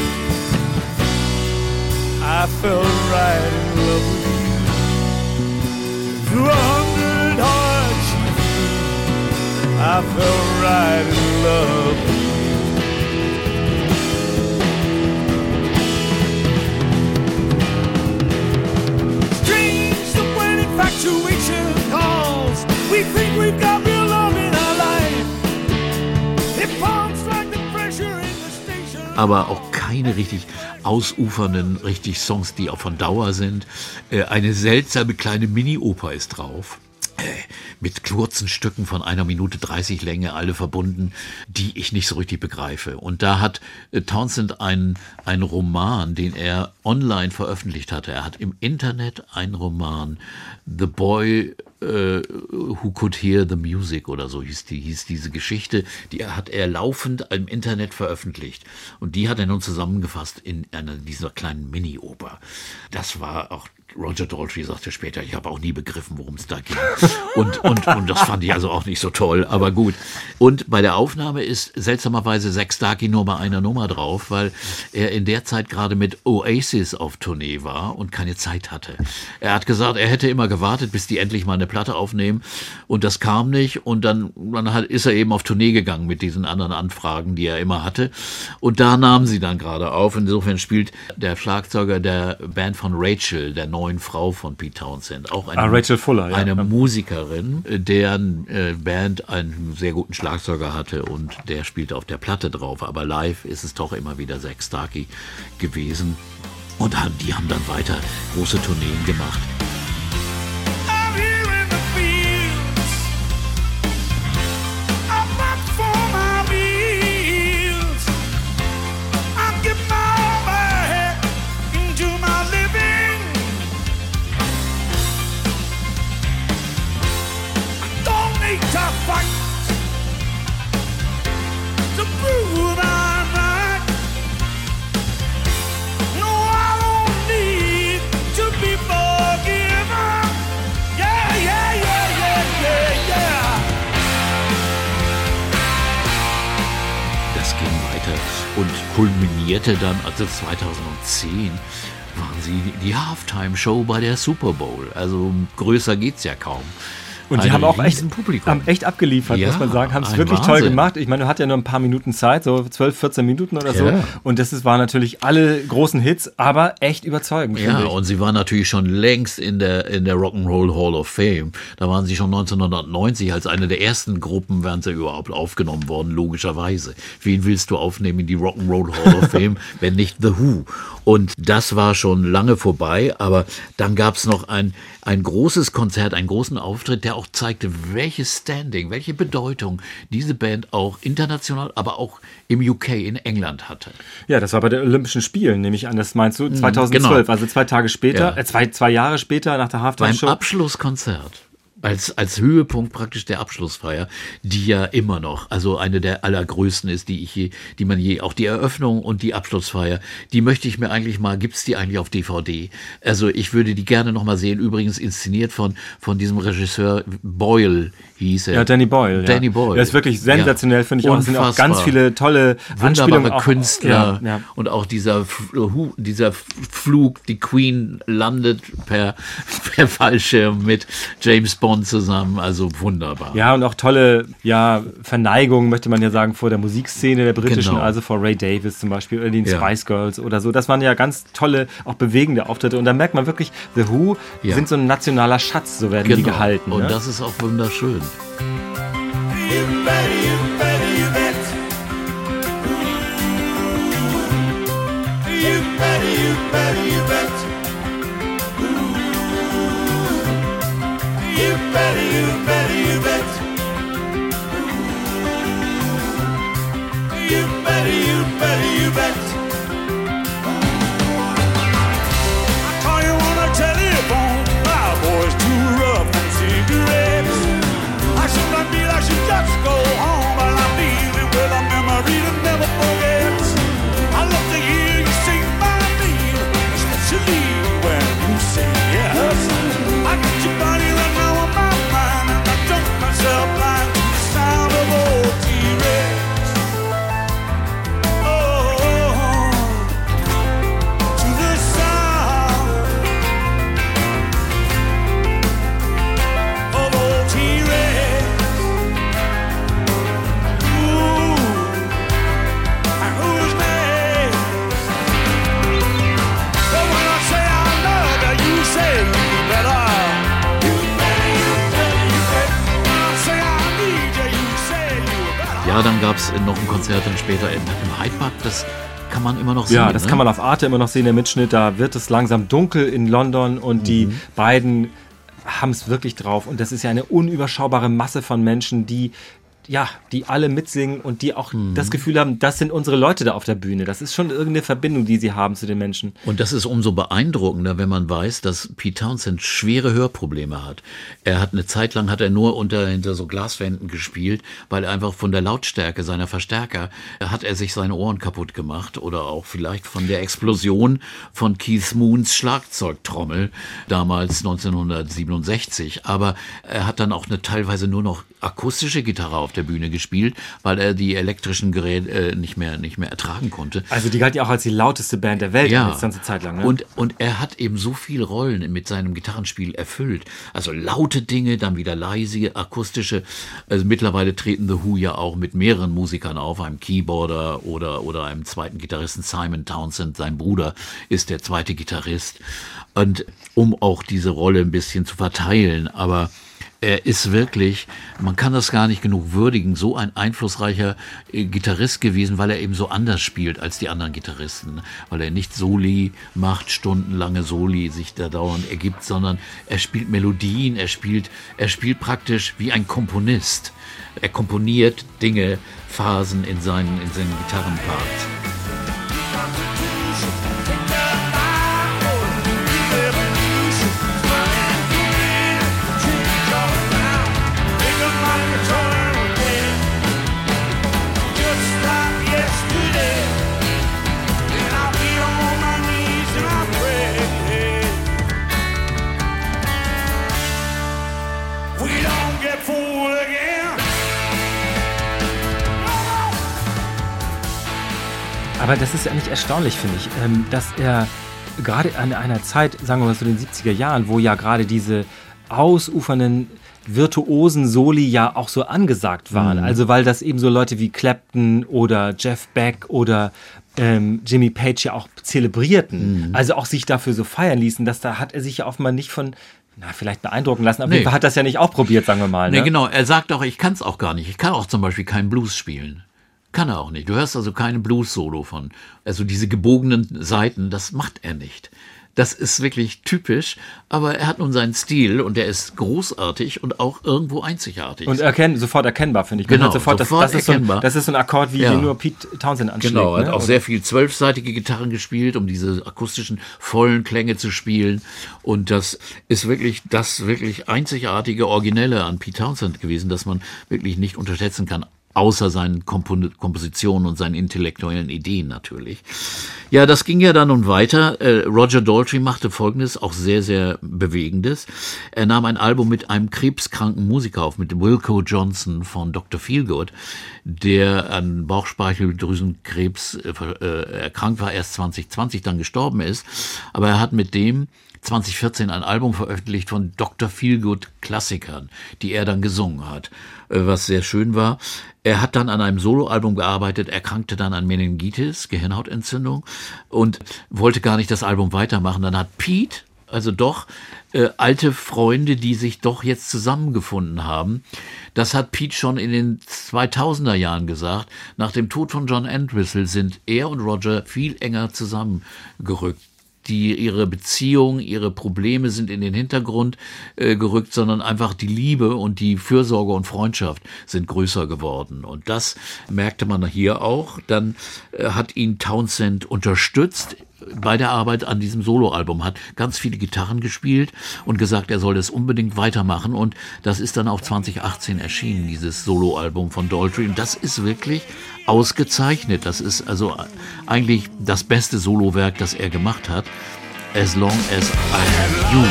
I fell right in love with you. Through 100 hardships, I fell right in love with you. Strange the when infatuation calls. We think we've got real love in our life. It pumps like the pressure in the station. Aber auch keine richtig ausufernden, richtig Songs, die auch von Dauer sind. Eine seltsame kleine Mini-Oper ist drauf. Mit kurzen Stücken von 1 Minute 30 Länge, alle verbunden, die ich nicht so richtig begreife. Und da hat Townshend einen Roman, den er online veröffentlicht hatte. Er hat im Internet einen Roman, The Boy Who Could Hear the Music oder so hieß diese Geschichte, die hat er laufend im Internet veröffentlicht. Und die hat er nun zusammengefasst in einer dieser kleinen Mini-Oper. Das war auch, Roger Daltrey sagte später, ich habe auch nie begriffen, worum es da ging. Und das fand ich also auch nicht so toll, aber gut. Und bei der Aufnahme ist seltsamerweise Zak Starkey nur bei einer Nummer drauf, weil er in der Zeit gerade mit Oasis auf Tournee war und keine Zeit hatte. Er hat gesagt, er hätte immer gewartet, bis die endlich mal eine Platte aufnehmen und das kam nicht und dann ist er eben auf Tournee gegangen mit diesen anderen Anfragen, die er immer hatte und da nahmen sie dann gerade auf. Insofern spielt der Schlagzeuger der Band von Rachel, der neuen Frau von Pete Townshend, auch eine, Rachel Fuller, ja. Eine Musikerin, deren Band einen sehr guten Schlagzeuger hatte und der spielte auf der Platte drauf, aber live ist es doch immer wieder Zak Starkey gewesen und die haben dann weiter große Tourneen gemacht. I'm here in the fields. I work for my meals. I give my back into my living. I don't need to fight to prove I'm right. No, I don't need to be forgiven. Yeah, yeah, yeah, yeah, yeah, yeah. Das ging weiter und kulminierte dann, also 2010 waren sie die Halftime-Show bei der Super Bowl. Also größer geht's ja kaum. Und die haben auch Publikum. echt abgeliefert, Ja, muss man sagen. Haben es ein wirklich toll Wahnsinn. gemacht. Ich meine, du hattest ja nur ein paar Minuten Zeit, so 12, 14 Minuten oder so. Ja. Und waren natürlich alle großen Hits, aber echt überzeugend, Ja, finde ich. und sie waren natürlich schon längst in der Rock'n'Roll Hall of Fame. Da waren sie schon 1990 als eine der ersten Gruppen, wären sie überhaupt aufgenommen worden, logischerweise. Wen willst du aufnehmen in die Rock'n'Roll Hall of Fame, wenn nicht The Who? Und das war schon lange vorbei, aber dann gab's noch ein großes Konzert, einen großen Auftritt, der auch zeigte, welches Standing, welche Bedeutung diese Band auch international, aber auch im UK, in England hatte. Ja, das war bei den Olympischen Spielen, nehme ich an. Das meinst du 2012, genau. also 2 Tage später, Ja. zwei Jahre später nach der Beim Halftime-Show. Abschlusskonzert. Als Höhepunkt praktisch der Abschlussfeier, die ja immer noch, also eine der allergrößten ist, die man je, auch die Eröffnung und die Abschlussfeier, die möchte ich mir eigentlich mal, gibt's die eigentlich auf DVD? Also ich würde die gerne noch mal sehen, übrigens inszeniert von diesem Regisseur Boyle hieß er. Ja, Danny Boyle. Danny Boyle. Das ist wirklich sensationell, finde ich auch. Es sind auch Unfassbar. ganz viele tolle Wunderbare Anspielungen. Künstler Ja. und auch dieser Flug, die Queen landet per Fallschirm mit James Bond zusammen, also wunderbar. Ja, und auch tolle Verneigung, möchte man ja sagen, vor der Musikszene der britischen, Genau. also vor Ray Davies zum Beispiel oder den Ja. Spice Girls oder so. Das waren ja ganz tolle, auch bewegende Auftritte. Und da merkt man wirklich, The Who Ja. sind so ein nationaler Schatz, so werden die gehalten. Und ne? das ist auch wunderschön. You bet, you bet, you bet. You bet, you bet, you bet. You bet, you bet, you bet. You bet, you bet, you bet. I call you on a telephone. My boy's too rough for cigarettes. I should not be, I should just go home, but I'm leaving with a memory that never forgets. I love to hear you sing my name, especially Ja, dann gab es noch ein Konzert dann später im Hyde Park, das kann man immer noch sehen. Ja, das kann man auf Arte immer noch sehen, der Mitschnitt. Da wird es langsam dunkel in London und die beiden haben es wirklich drauf. Und das ist ja eine unüberschaubare Masse von Menschen, die alle mitsingen und die auch das Gefühl haben, das sind unsere Leute da auf der Bühne. Das ist schon irgendeine Verbindung, die sie haben zu den Menschen. Und das ist umso beeindruckender, wenn man weiß, dass Pete Townshend schwere Hörprobleme hat. Eine Zeit lang hat er nur hinter so Glaswänden gespielt, weil er einfach von der Lautstärke seiner Verstärker hat er sich seine Ohren kaputt gemacht oder auch vielleicht von der Explosion von Keith Moons Schlagzeugtrommel damals 1967. Aber er hat dann auch eine teilweise nur noch akustische Gitarre auf der Bühne gespielt, weil er die elektrischen Geräte nicht mehr ertragen konnte. Also die galt ja auch als die lauteste Band der Welt ja. Eine ganze Zeit lang. Ne? Und er hat eben so viele Rollen mit seinem Gitarrenspiel erfüllt. Also laute Dinge, dann wieder leise, akustische. Also mittlerweile treten The Who ja auch mit mehreren Musikern auf, einem Keyboarder oder einem zweiten Gitarristen, Simon Townsend, sein Bruder ist der zweite Gitarrist. Und um auch diese Rolle ein bisschen zu verteilen, aber er ist wirklich, man kann das gar nicht genug würdigen, so ein einflussreicher Gitarrist gewesen, weil er eben so anders spielt als die anderen Gitarristen. Weil er nicht Soli macht, stundenlange Soli sich da dauernd ergibt, sondern er spielt Melodien, er spielt praktisch wie ein Komponist. Er komponiert Dinge, Phasen in seinen Gitarrenparts. Aber das ist ja nicht erstaunlich, finde ich, dass er gerade an einer Zeit, sagen wir mal so den 70er Jahren, wo ja gerade diese ausufernden virtuosen Soli ja auch so angesagt waren. Also weil das eben so Leute wie Clapton oder Jeff Beck oder Jimmy Page ja auch zelebrierten. Also auch sich dafür so feiern ließen, dass da hat er sich ja offenbar nicht von vielleicht beeindrucken lassen, aber hat das ja nicht auch probiert, sagen wir mal. Ne? Nee, genau. Er sagt auch, ich kann es auch gar nicht. Ich kann auch zum Beispiel keinen Blues spielen. Kann er auch nicht. Du hörst also keine Blues-Solo von. Also diese gebogenen Seiten, das macht er nicht. Das ist wirklich typisch, aber er hat nun seinen Stil und der ist großartig und auch irgendwo einzigartig. Und sofort erkennbar, finde ich. Genau, sofort erkennbar. Das ist so ein Akkord, wie den nur Pete Townshend anschlägt. Genau, er hat auch sehr viel 12-seitige Gitarren gespielt, um diese akustischen, vollen Klänge zu spielen. Und das ist wirklich das wirklich einzigartige Originelle an Pete Townshend gewesen, das man wirklich nicht unterschätzen kann. Außer seinen Kompositionen und seinen intellektuellen Ideen natürlich. Ja, das ging ja dann nun weiter. Roger Daltrey machte Folgendes, auch sehr, sehr Bewegendes. Er nahm ein Album mit einem krebskranken Musiker auf, mit Wilco Johnson von Dr. Feelgood, der an Bauchspeicheldrüsenkrebs erkrankt war, erst 2020 dann gestorben ist. Aber er hat mit dem 2014 ein Album veröffentlicht von Dr. Feelgood Klassikern, die er dann gesungen hat, was sehr schön war. Er hat dann an einem Soloalbum gearbeitet, erkrankte dann an Meningitis, Gehirnhautentzündung und wollte gar nicht das Album weitermachen. Dann hat Pete, also doch alte Freunde, die sich doch jetzt zusammengefunden haben, das hat Pete schon in den 2000er Jahren gesagt. Nach dem Tod von John Entwistle sind er und Roger viel enger zusammengerückt. Ihre Beziehung, ihre Probleme sind in den Hintergrund gerückt, sondern einfach die Liebe und die Fürsorge und Freundschaft sind größer geworden. Und das merkte man hier auch. Dann hat ihn Townshend unterstützt bei der Arbeit an diesem Soloalbum, hat ganz viele Gitarren gespielt und gesagt, er soll das unbedingt weitermachen. Und das ist dann auch 2018 erschienen, dieses Soloalbum von Daltrey. Und das ist wirklich ausgezeichnet. Das ist also eigentlich das beste Solowerk, das er gemacht hat. As Long as I Have You.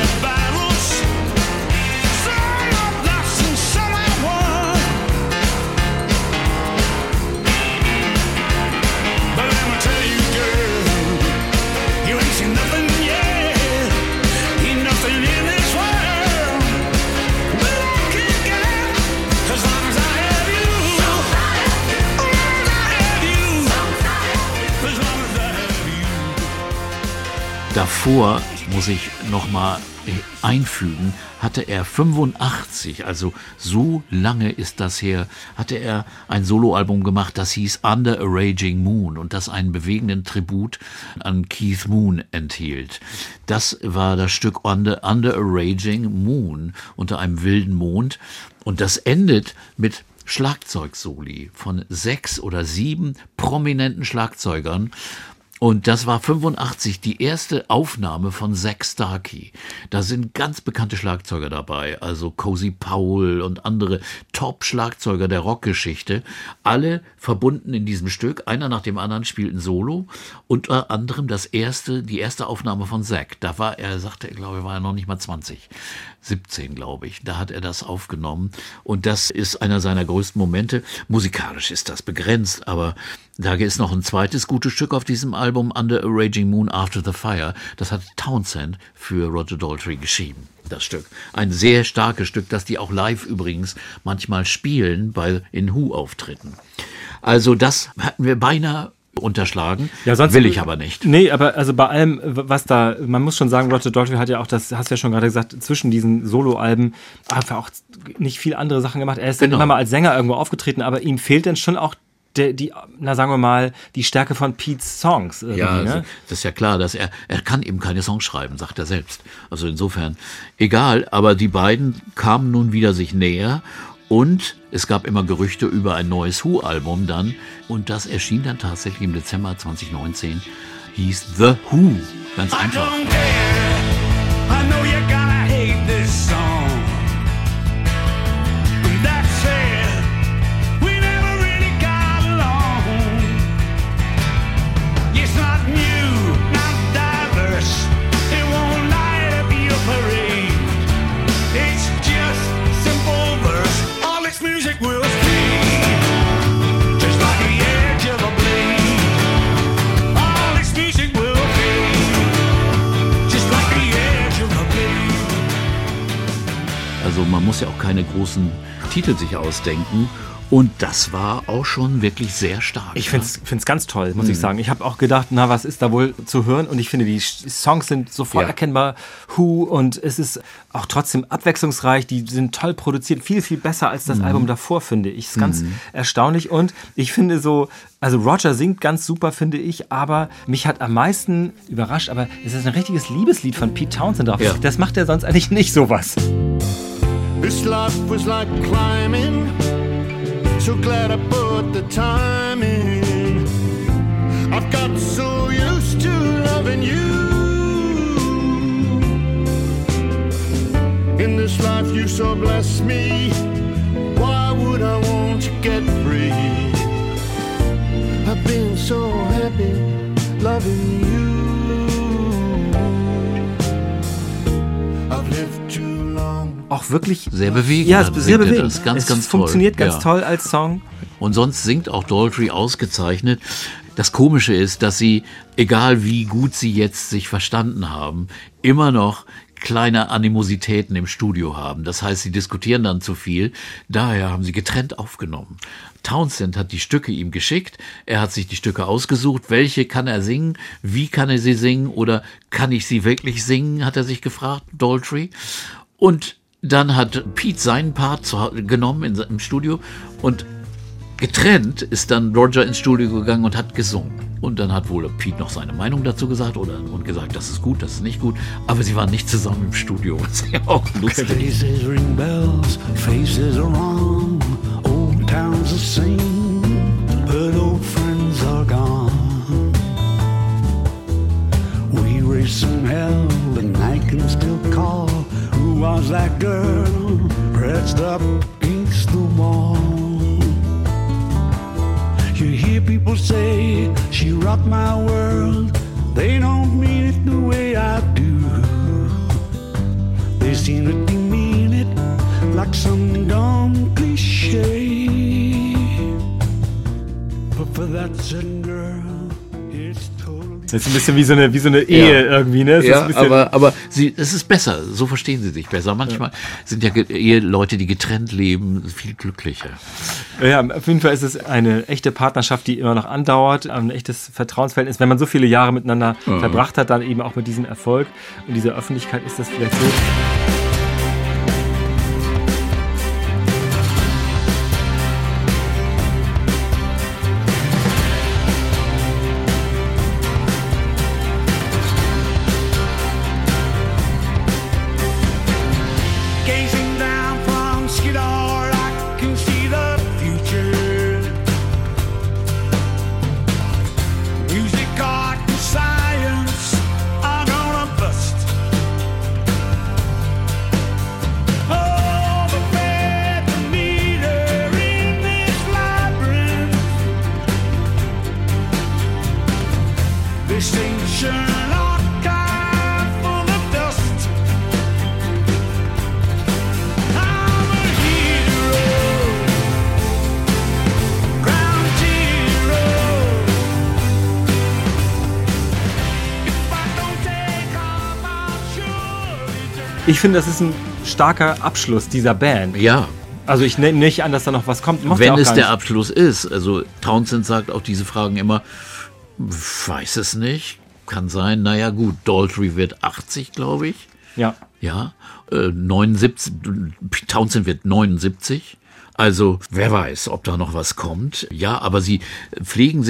Davor, muss ich nochmal einfügen, hatte er 85, also so lange ist das her, hatte er ein Soloalbum gemacht, das hieß Under a Raging Moon und das einen bewegenden Tribut an Keith Moon enthielt. Das war das Stück Under a Raging Moon, unter einem wilden Mond, und das endet mit Schlagzeugsoli von 6 oder 7 prominenten Schlagzeugern. Und das war 85 die erste Aufnahme von Zak Starkey. Da sind ganz bekannte Schlagzeuger dabei, also Cozy Powell und andere Top-Schlagzeuger der Rockgeschichte. Alle verbunden in diesem Stück, einer nach dem anderen spielten Solo. Unter anderem die erste Aufnahme von Zak. Da war er, sagte er, glaube ich, war er noch nicht mal 20. 17, glaube ich. Da hat er das aufgenommen. Und das ist einer seiner größten Momente. Musikalisch ist das begrenzt, aber da ist noch ein zweites gutes Stück auf diesem Album, Under a Raging Moon, After the Fire. Das hat Townshend für Roger Daltrey geschrieben, das Stück. Ein sehr starkes Stück, das die auch live übrigens manchmal spielen in Who-Auftritten. Also das hatten wir beinahe unterschlagen, ja, sonst will ich aber nicht. Nee, aber also bei allem, was da, man muss schon sagen, Roger Daltrey hat ja auch, das hast du ja schon gerade gesagt, zwischen diesen Soloalben einfach auch nicht viel andere Sachen gemacht. Er ist dann immer mal als Sänger irgendwo aufgetreten, aber ihm fehlt dann schon auch sagen wir mal, die Stärke von Petes Songs. Ja, also, das ist ja klar, dass er kann eben keine Songs schreiben, sagt er selbst. Also insofern, egal, aber die beiden kamen nun wieder sich näher. Und es gab immer Gerüchte über ein neues Who-Album dann. Und das erschien dann tatsächlich im Dezember 2019. Hieß The Who. Ganz einfach. I know you're gonna hate this song. That said, we never really got along. It's not new, not diverse. It won't light up your parade. It's just simple verse. All its music will fade, just like the edge of a blade. All its music will fade, just like the edge of a blade. Also man muss ja auch keine großen Titel sich ausdenken. Und das war auch schon wirklich sehr stark. Ich find's ganz toll, muss ich sagen. Ich habe auch gedacht, na, was ist da wohl zu hören? Und ich finde, die Songs sind sofort erkennbar. Who, und es ist auch trotzdem abwechslungsreich. Die sind toll produziert, viel, viel besser als das Album davor, finde ich. Ist ganz erstaunlich. Und ich finde also Roger singt ganz super, finde ich, aber mich hat am meisten überrascht, aber es ist ein richtiges Liebeslied von Pete Townshend drauf. Ja. Das macht er sonst eigentlich nicht, sowas. This life was like climbing. So glad I put the time in. I've got so used to loving you. In this life you so bless me. Why would I want to get free? I've been so happy loving you. I've lived too long. Auch wirklich sehr bewegend. Ja, sehr bewegend. Das ganz, ganz toll. Funktioniert ganz toll als Song. Und sonst singt auch Daltrey ausgezeichnet. Das Komische ist, dass sie, egal wie gut sie jetzt sich verstanden haben, immer noch kleine Animositäten im Studio haben. Das heißt, sie diskutieren dann zu viel. Daher haben sie getrennt aufgenommen. Townshend hat die Stücke ihm geschickt. Er hat sich die Stücke ausgesucht. Welche kann er singen? Wie kann er sie singen? Oder kann ich sie wirklich singen? Hat er sich gefragt, Daltrey. Und dann hat Pete seinen Part genommen im Studio und getrennt ist dann Roger ins Studio gegangen und hat gesungen. Und dann hat wohl Pete noch seine Meinung dazu gesagt und gesagt, das ist gut, das ist nicht gut. Aber sie waren nicht zusammen im Studio. Das ist ja auch lustig. Faces ring bells, faces are wrong, old towns are sing, but old friends are gone. We raised some hell, and I can still call. Who was that girl pressed up against the wall? You hear people say she rocked my world. They don't mean it the way I do. They seem to demean it like some dumb cliche. But for that certain girl, it's totally. Das ist ein bisschen wie so eine Ehe irgendwie, ne? Ja, aber es ist besser. So verstehen sie sich besser. Manchmal sind ja Eheleute, die getrennt leben, viel glücklicher. Ja, auf jeden Fall ist es eine echte Partnerschaft, die immer noch andauert, ein echtes Vertrauensverhältnis. Wenn man so viele Jahre miteinander verbracht hat, dann eben auch mit diesem Erfolg und dieser Öffentlichkeit ist das vielleicht so. Ich finde, das ist ein starker Abschluss dieser Band. Ja. Also ich nehme nicht an, dass da noch was kommt. Wenn es der Abschluss ist. Also Townshend sagt auch diese Fragen immer, weiß es nicht, kann sein. Naja gut, Daltrey wird 80, glaube ich. Ja. Ja, 79, Townshend wird 79. Also, wer weiß, ob da noch was kommt. Ja, aber sie pflegen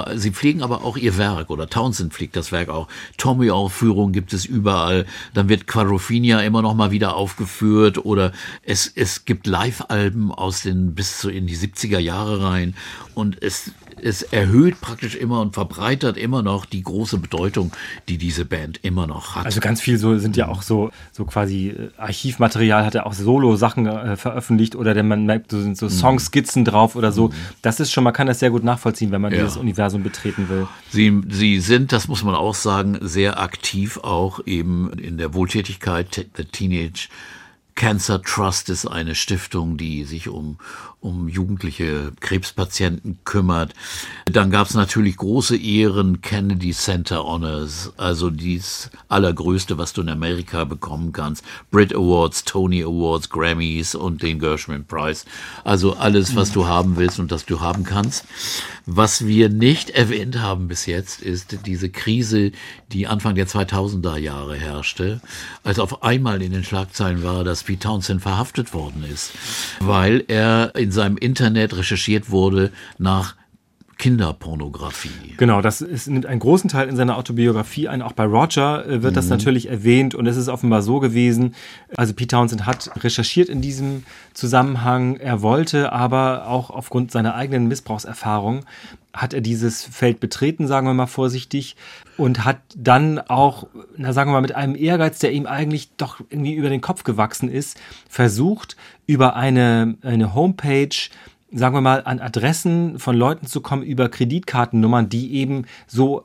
aber auch ihr Werk, oder Townshend pflegt das Werk auch. Tommy-Aufführungen gibt es überall. Dann wird Quadrophenia immer noch mal wieder aufgeführt, oder es gibt Live-Alben bis in die 70er Jahre rein, und es erhöht praktisch immer und verbreitert immer noch die große Bedeutung, die diese Band immer noch hat. Also ganz viel sind ja auch so quasi Archivmaterial, hat er auch Solo-Sachen veröffentlicht, oder man merkt, so sind so Songskizzen drauf oder so. Das ist schon, man kann das sehr gut nachvollziehen, wenn man dieses Universum betreten will. Sie sind, das muss man auch sagen, sehr aktiv auch eben in der Wohltätigkeit. The Teenage Cancer Trust ist eine Stiftung, die sich um jugendliche Krebspatienten kümmert. Dann gab es natürlich große Ehren, Kennedy Center Honors, also dies allergrößte, was du in Amerika bekommen kannst. Brit Awards, Tony Awards, Grammys und den Gershwin Prize. Also alles, was du haben willst und das du haben kannst. Was wir nicht erwähnt haben bis jetzt, ist diese Krise, die Anfang der 2000er Jahre herrschte, als auf einmal in den Schlagzeilen war, dass Pete Townshend verhaftet worden ist, weil er in seinem Internet recherchiert wurde nach Kinderpornografie. Genau, das nimmt einen großen Teil in seiner Autobiografie ein. Auch bei Roger wird das natürlich erwähnt, und es ist offenbar so gewesen. Also Pete Townshend hat recherchiert in diesem Zusammenhang. Er wollte aber auch aufgrund seiner eigenen Missbrauchserfahrung hat er dieses Feld betreten, sagen wir mal vorsichtig, und hat dann auch, sagen wir mal, mit einem Ehrgeiz, der ihm eigentlich doch irgendwie über den Kopf gewachsen ist, versucht, über eine Homepage, sagen wir mal, an Adressen von Leuten zu kommen, über Kreditkartennummern, die eben so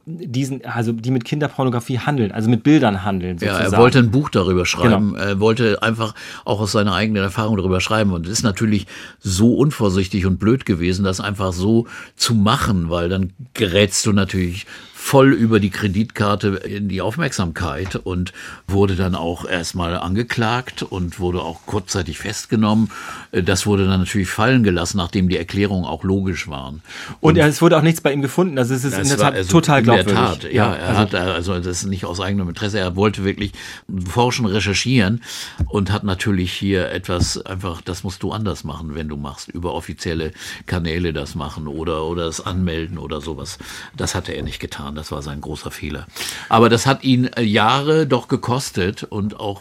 die mit Kinderpornografie handeln, also mit Bildern handeln sozusagen. Ja, er wollte ein Buch darüber schreiben. Genau. Er wollte einfach auch aus seiner eigenen Erfahrung darüber schreiben, und es ist natürlich so unvorsichtig und blöd gewesen, das einfach so zu machen, weil dann gerätst du natürlich voll über die Kreditkarte in die Aufmerksamkeit und wurde dann auch erstmal angeklagt und wurde auch kurzzeitig festgenommen. Das wurde dann natürlich fallen gelassen, nachdem die Erklärungen auch logisch waren. Und es wurde auch nichts bei ihm gefunden. Also es ist in der Tat total glaubwürdig. In der Tat, ja. Er hat das ist nicht aus eigenem Interesse. Er wollte wirklich forschen, recherchieren und hat natürlich hier etwas einfach, das musst du anders machen, wenn du machst, über offizielle Kanäle das machen oder das anmelden oder sowas. Das hatte er nicht getan. Das war sein großer Fehler. Aber das hat ihn Jahre doch gekostet, und auch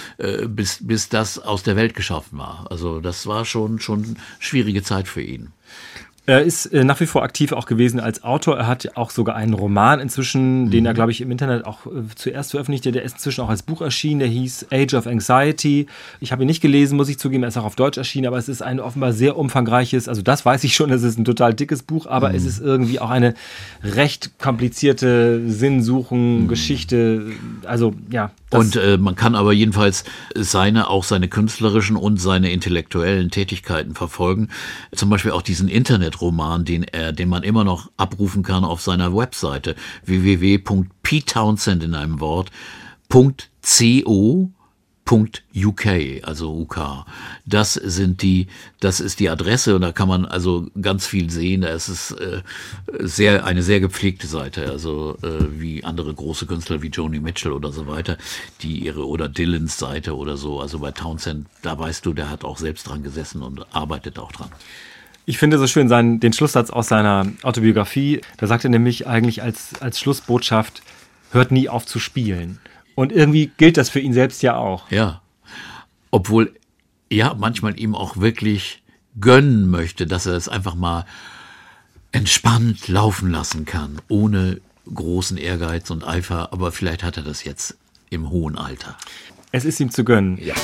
bis das aus der Welt geschaffen war. Also das war schon schwierige Zeit für ihn. Er ist nach wie vor aktiv auch gewesen als Autor. Er hat auch sogar einen Roman inzwischen, den er, glaube ich, im Internet auch zuerst veröffentlichte. Der ist inzwischen auch als Buch erschienen. Der hieß Age of Anxiety. Ich habe ihn nicht gelesen, muss ich zugeben. Er ist auch auf Deutsch erschienen, aber es ist ein offenbar sehr umfangreiches, also das weiß ich schon, es ist ein total dickes Buch, aber es ist irgendwie auch eine recht komplizierte Sinnsuchen, Geschichte. Also ja, Und man kann aber jedenfalls auch seine künstlerischen und seine intellektuellen Tätigkeiten verfolgen. Zum Beispiel auch diesen Internetroman, den man immer noch abrufen kann auf seiner Webseite www.petetownshend in einem Wort .co.uk, also UK. Das ist die Adresse und da kann man also ganz viel sehen. Da ist es eine sehr gepflegte Seite, also wie andere große Künstler wie Joni Mitchell oder so weiter, oder Dylans Seite oder so. Also bei Townshend, da weißt du, der hat auch selbst dran gesessen und arbeitet auch dran. Ich finde so schön den Schlusssatz aus seiner Autobiografie. Da sagt er nämlich eigentlich als Schlussbotschaft: Hört nie auf zu spielen. Und irgendwie gilt das für ihn selbst ja auch. Ja, obwohl er manchmal ihm auch wirklich gönnen möchte, dass er es einfach mal entspannt laufen lassen kann, ohne großen Ehrgeiz und Eifer. Aber vielleicht hat er das jetzt im hohen Alter. Es ist ihm zu gönnen. Ja.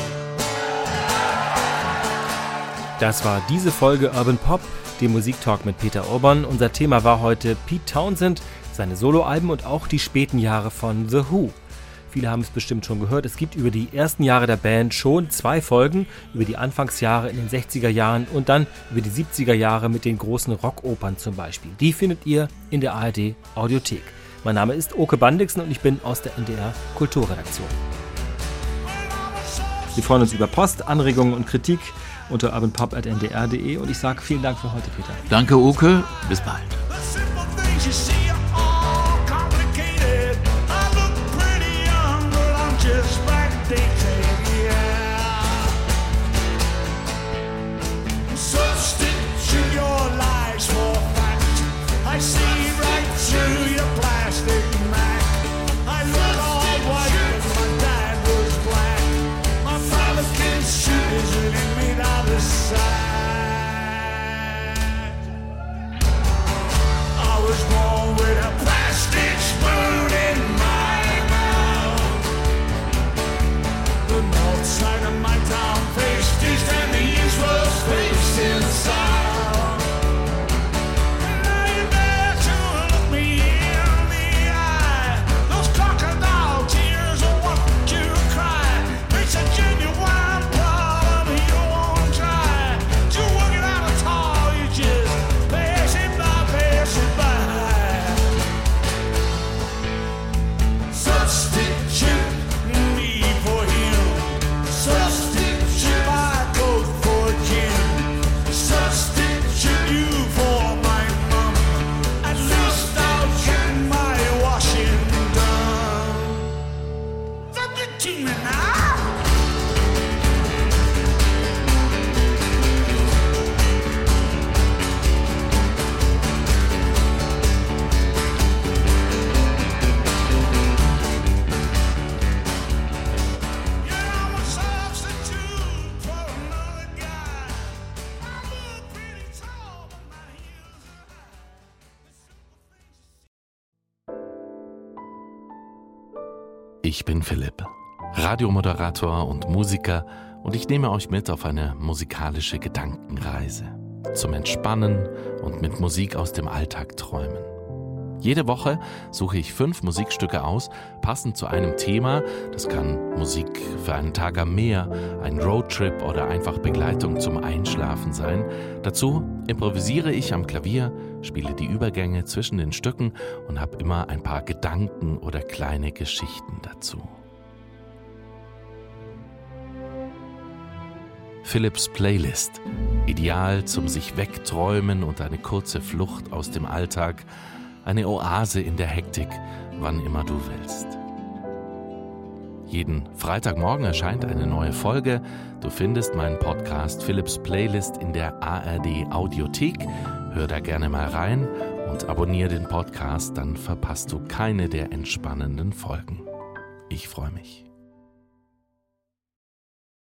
Das war diese Folge Urban Pop, dem Musiktalk mit Peter Urban. Unser Thema war heute Pete Townshend, seine Soloalben und auch die späten Jahre von The Who. Viele haben es bestimmt schon gehört. Es gibt über die ersten Jahre der Band schon 2 Folgen, über die Anfangsjahre in den 60er Jahren und dann über die 70er Jahre mit den großen Rockopern zum Beispiel. Die findet ihr in der ARD Audiothek. Mein Name ist Oke Bandixen und ich bin aus der NDR Kulturredaktion. Wir freuen uns über Post, Anregungen und Kritik unter urbanpop@ndr.de und ich sage vielen Dank für heute, Peter. Danke, Oke. Bis bald. I see right through your plastic Mac. I look all white, but my dad was black. My father can shoot his really made out of side. I was born with a plastic spoon in my mouth. The north side of my town faced east and the east was facing south. Ich bin Philipp, Radiomoderator und Musiker und ich nehme euch mit auf eine musikalische Gedankenreise. Zum Entspannen und mit Musik aus dem Alltag träumen. Jede Woche suche ich 5 Musikstücke aus, passend zu einem Thema. Das kann Musik für einen Tag am Meer, ein Roadtrip oder einfach Begleitung zum Einschlafen sein. Dazu improvisiere ich am Klavier, spiele die Übergänge zwischen den Stücken und habe immer ein paar Gedanken oder kleine Geschichten dazu. Philips Playlist. Ideal zum sich wegträumen und eine kurze Flucht aus dem Alltag. Eine Oase in der Hektik, wann immer du willst. Jeden Freitagmorgen erscheint eine neue Folge. Du findest meinen Podcast Philips Playlist in der ARD Audiothek. Hör da gerne mal rein und abonniere den Podcast, dann verpasst du keine der entspannenden Folgen. Ich freue mich.